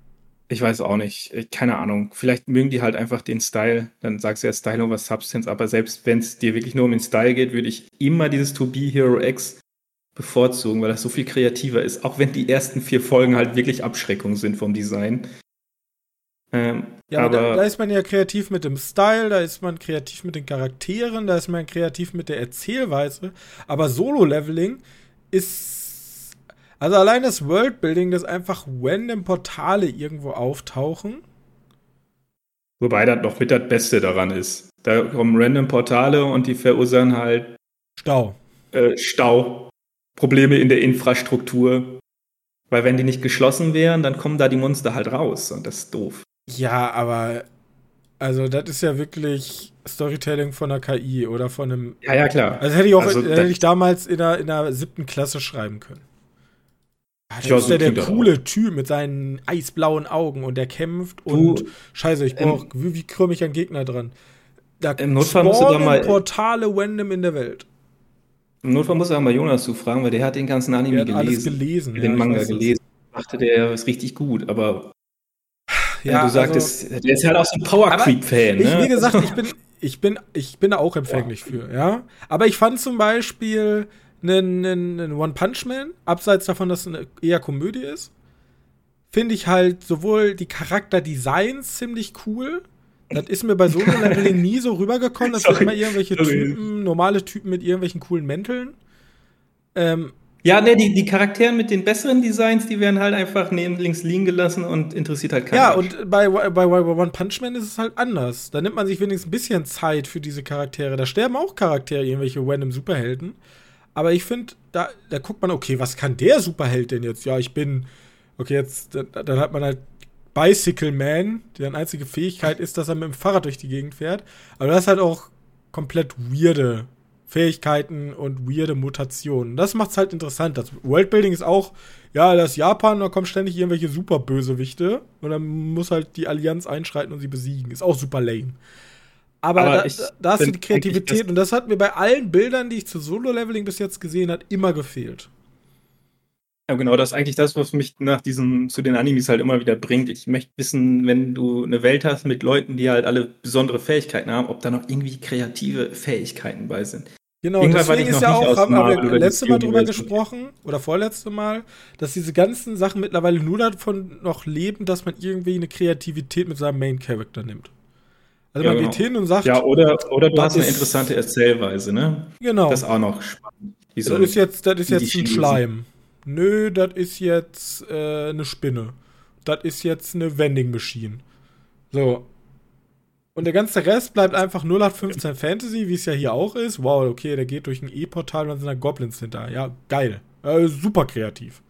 Speaker 2: Ich weiß auch nicht. Keine Ahnung. Vielleicht mögen die halt einfach den Style. Dann sagst du ja Style over Substance. Aber selbst wenn es dir wirklich nur um den Style geht, würde ich immer dieses To Be Hero X bevorzugen, weil das so viel kreativer ist. Auch wenn die ersten 4 Folgen halt wirklich Abschreckung sind vom Design.
Speaker 1: Ja, aber da ist man ja kreativ mit dem Style, da ist man kreativ mit den Charakteren, da ist man kreativ mit der Erzählweise. Aber Solo-Leveling ist. Also allein das Worldbuilding, dass einfach random Portale irgendwo auftauchen.
Speaker 2: Wobei das noch mit das Beste daran ist. Da kommen random Portale und die verursachen halt Stau. Probleme in der Infrastruktur. Weil wenn die nicht geschlossen wären, dann kommen da die Monster halt raus. Und das ist doof.
Speaker 1: Ja, aber also das ist ja wirklich Storytelling von einer KI oder von einem.
Speaker 2: Ja, klar.
Speaker 1: Also hätte ich damals in der 7. Klasse schreiben können. Da ist der coole Typ mit seinen eisblauen Augen und der kämpft und scheiße, wie krümm ich einen Gegner dran? Da
Speaker 2: im Notfall musst du da mal
Speaker 1: Portale random in der Welt.
Speaker 2: Im Notfall musst du auch mal Jonas zufragen, weil der hat den ganzen Anime gelesen.
Speaker 1: Alles gelesen.
Speaker 2: Den Manga gelesen. Dachte, der ist richtig gut, aber ja, du sagtest, der ist halt auch so ein Power-Creep-Fan, ne?
Speaker 1: Wie gesagt, ich bin da auch empfänglich für, ja. Aber ich fand zum Beispiel einen One Punch Man, abseits davon, dass es eine eher Komödie ist, finde ich halt sowohl die Charakterdesigns ziemlich cool. Das ist mir bei Solo-Leveling nie so rübergekommen. Das sind immer irgendwelche normale Typen mit irgendwelchen coolen Mänteln.
Speaker 2: Ja, ne, die Charakteren mit den besseren Designs, die werden halt einfach links liegen gelassen und interessiert halt keinen.
Speaker 1: Ja, und bei One Punch Man ist es halt anders. Da nimmt man sich wenigstens ein bisschen Zeit für diese Charaktere. Da sterben auch Charaktere, irgendwelche random Superhelden. Aber ich finde, da guckt man, okay, was kann der Superheld denn jetzt? Ja, dann hat man halt Bicycle Man, deren einzige Fähigkeit ist, dass er mit dem Fahrrad durch die Gegend fährt. Aber das ist halt auch komplett weirde Fähigkeiten und weirde Mutationen. Das macht's halt interessant. Das Worldbuilding ist auch, ja, das ist Japan, da kommen ständig irgendwelche Superbösewichte und dann muss halt die Allianz einschreiten und sie besiegen. Ist auch super lame. Aber da hast du die Kreativität und das hat mir bei allen Bildern, die ich zu Solo-Leveling bis jetzt gesehen habe, immer gefehlt.
Speaker 2: Ja, genau, das ist eigentlich das, was mich zu den Animes halt immer wieder bringt. Ich möchte wissen, wenn du eine Welt hast mit Leuten, die halt alle besondere Fähigkeiten haben, ob da noch irgendwie kreative Fähigkeiten bei sind.
Speaker 1: Genau, deswegen ist ja auch, haben wir letzte Mal drüber gesprochen, oder vorletzte Mal, dass diese ganzen Sachen mittlerweile nur davon noch leben, dass man irgendwie eine Kreativität mit seinem Main-Character nimmt. Also man geht hin und sagt...
Speaker 2: Ja, oder du hast eine interessante Erzählweise, ne?
Speaker 1: Genau.
Speaker 2: Das ist auch noch spannend.
Speaker 1: Das ist jetzt ein Schleim. Nö, das ist jetzt eine Spinne. Das ist jetzt eine Vending Machine. So. Und der ganze Rest bleibt einfach 0815 Fantasy, wie es ja hier auch ist. Wow, okay, der geht durch ein E-Portal und dann sind da Goblins hinter. Ja, geil. Super kreativ.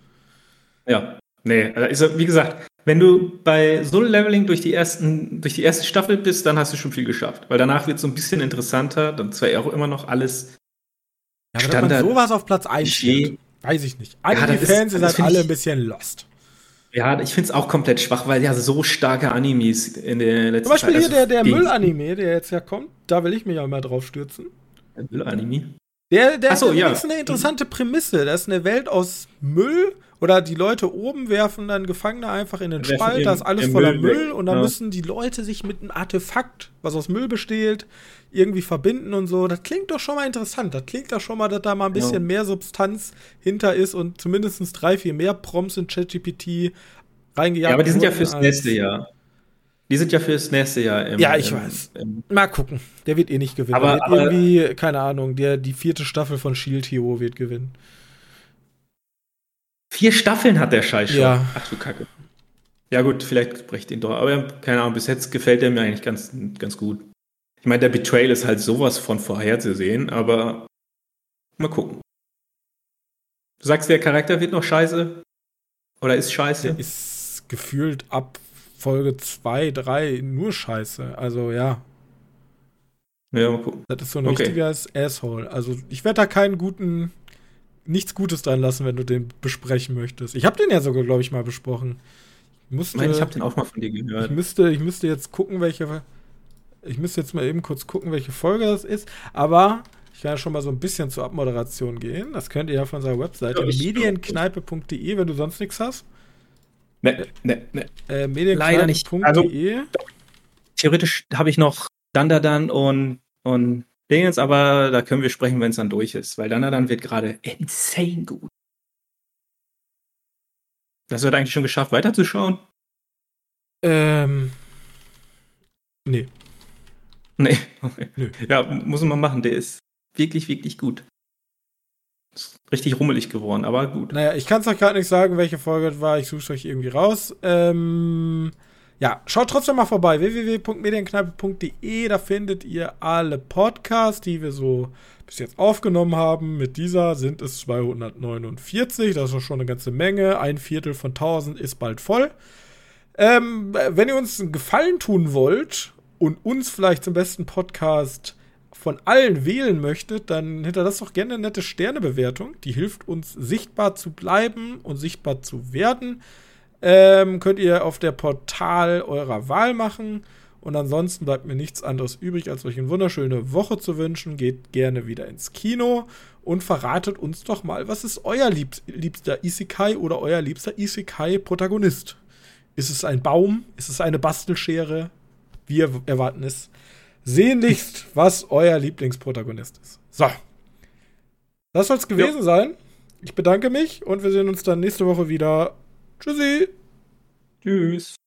Speaker 2: Ja, nee, also wie gesagt, wenn du bei Solo-Leveling durch die erste Staffel bist, dann hast du schon viel geschafft. Weil danach wird es so ein bisschen interessanter. Dann zwar auch immer noch alles
Speaker 1: ja, aber Standard. Wenn man sowas auf Platz 1 steht, weiß ich nicht. Anime-Fans sind halt alle ein bisschen lost.
Speaker 2: Ja, ich finde es auch komplett schwach, weil ja so starke Animes in der letzten Zeit...
Speaker 1: Zum Beispiel hier der Müll-Anime, der jetzt ja kommt, da will ich mich auch mal drauf stürzen.
Speaker 2: Der Müll-Anime?
Speaker 1: Der ist eine interessante Prämisse. Das ist eine Welt aus Müll oder die Leute oben werfen dann Gefangene einfach in den Spalt, da ist alles voller Müll und dann müssen die Leute sich mit einem Artefakt, was aus Müll besteht, irgendwie verbinden und so. Das klingt doch schon mal interessant. Das klingt doch schon mal, dass da mal ein bisschen mehr Substanz hinter ist und zumindest 3-4 mehr Prompts in ChatGPT reingejagt.
Speaker 2: Ja, aber die sind ja fürs nächste Jahr.
Speaker 1: Ja, ich weiß. Mal gucken. Der wird eh nicht gewinnen. Aber irgendwie, keine Ahnung, die 4. Staffel von Shield Hero wird gewinnen.
Speaker 2: 4 Staffeln hat der Scheiß schon.
Speaker 1: Ja.
Speaker 2: Ach du Kacke. Ja gut, vielleicht bricht ihn doch. Aber keine Ahnung, bis jetzt gefällt der mir eigentlich ganz, ganz gut. Ich meine, der Betrayal ist halt sowas von vorherzusehen, aber mal gucken. Du sagst, der Charakter wird noch scheiße? Oder ist scheiße?
Speaker 1: Der ist gefühlt ab Folge 2, 3 nur scheiße. Also ja.
Speaker 2: Ja, mal gucken.
Speaker 1: Das ist so ein richtiges Asshole. Also ich werde da nichts Gutes dran lassen, wenn du den besprechen möchtest. Ich habe den ja sogar, glaube ich, mal besprochen.
Speaker 2: Ich habe den auch mal von dir gehört.
Speaker 1: Ich müsste jetzt gucken, ich müsste jetzt mal eben kurz gucken, welche Folge das ist. Aber ich kann ja schon mal so ein bisschen zur Abmoderation gehen. Das könnt ihr ja von unserer Webseite medienkneipe.de, wenn du sonst nichts hast.
Speaker 2: Ne. Leider nicht.
Speaker 1: Medienkneipe.de.
Speaker 2: Theoretisch habe ich noch Dandadan und Dingens, aber da können wir sprechen, wenn es dann durch ist, weil Dandadan wird gerade insane gut. Hast du das eigentlich schon geschafft, weiterzuschauen?
Speaker 1: Nee.
Speaker 2: Nee.
Speaker 1: Nö.
Speaker 2: Ja, muss man machen. Der ist wirklich, wirklich gut. Ist richtig rummelig geworden, aber gut.
Speaker 1: Naja, ich kann es euch gerade nicht sagen, welche Folge das war. Ich suche es euch irgendwie raus. Ja, schaut trotzdem mal vorbei. www.medienkneipe.de. Da findet ihr alle Podcasts, die wir so bis jetzt aufgenommen haben. Mit dieser sind es 249. Das ist schon eine ganze Menge. 1/4 von 1000 ist bald voll. Wenn ihr uns einen Gefallen tun wollt und uns vielleicht zum besten Podcast von allen wählen möchtet, dann hinterlasst doch gerne eine nette Sternebewertung. Die hilft uns, sichtbar zu bleiben und sichtbar zu werden. Könnt ihr auf der Portal eurer Wahl machen. Und ansonsten bleibt mir nichts anderes übrig, als euch eine wunderschöne Woche zu wünschen. Geht gerne wieder ins Kino und verratet uns doch mal, was ist euer liebster Isekai oder euer liebster Isekai-Protagonist? Ist es ein Baum? Ist es eine Bastelschere? Wir erwarten es sehnlichst, was euer Lieblingsprotagonist ist. So. Das soll es gewesen sein. Ich bedanke mich und wir sehen uns dann nächste Woche wieder. Tschüssi.
Speaker 2: Tschüss.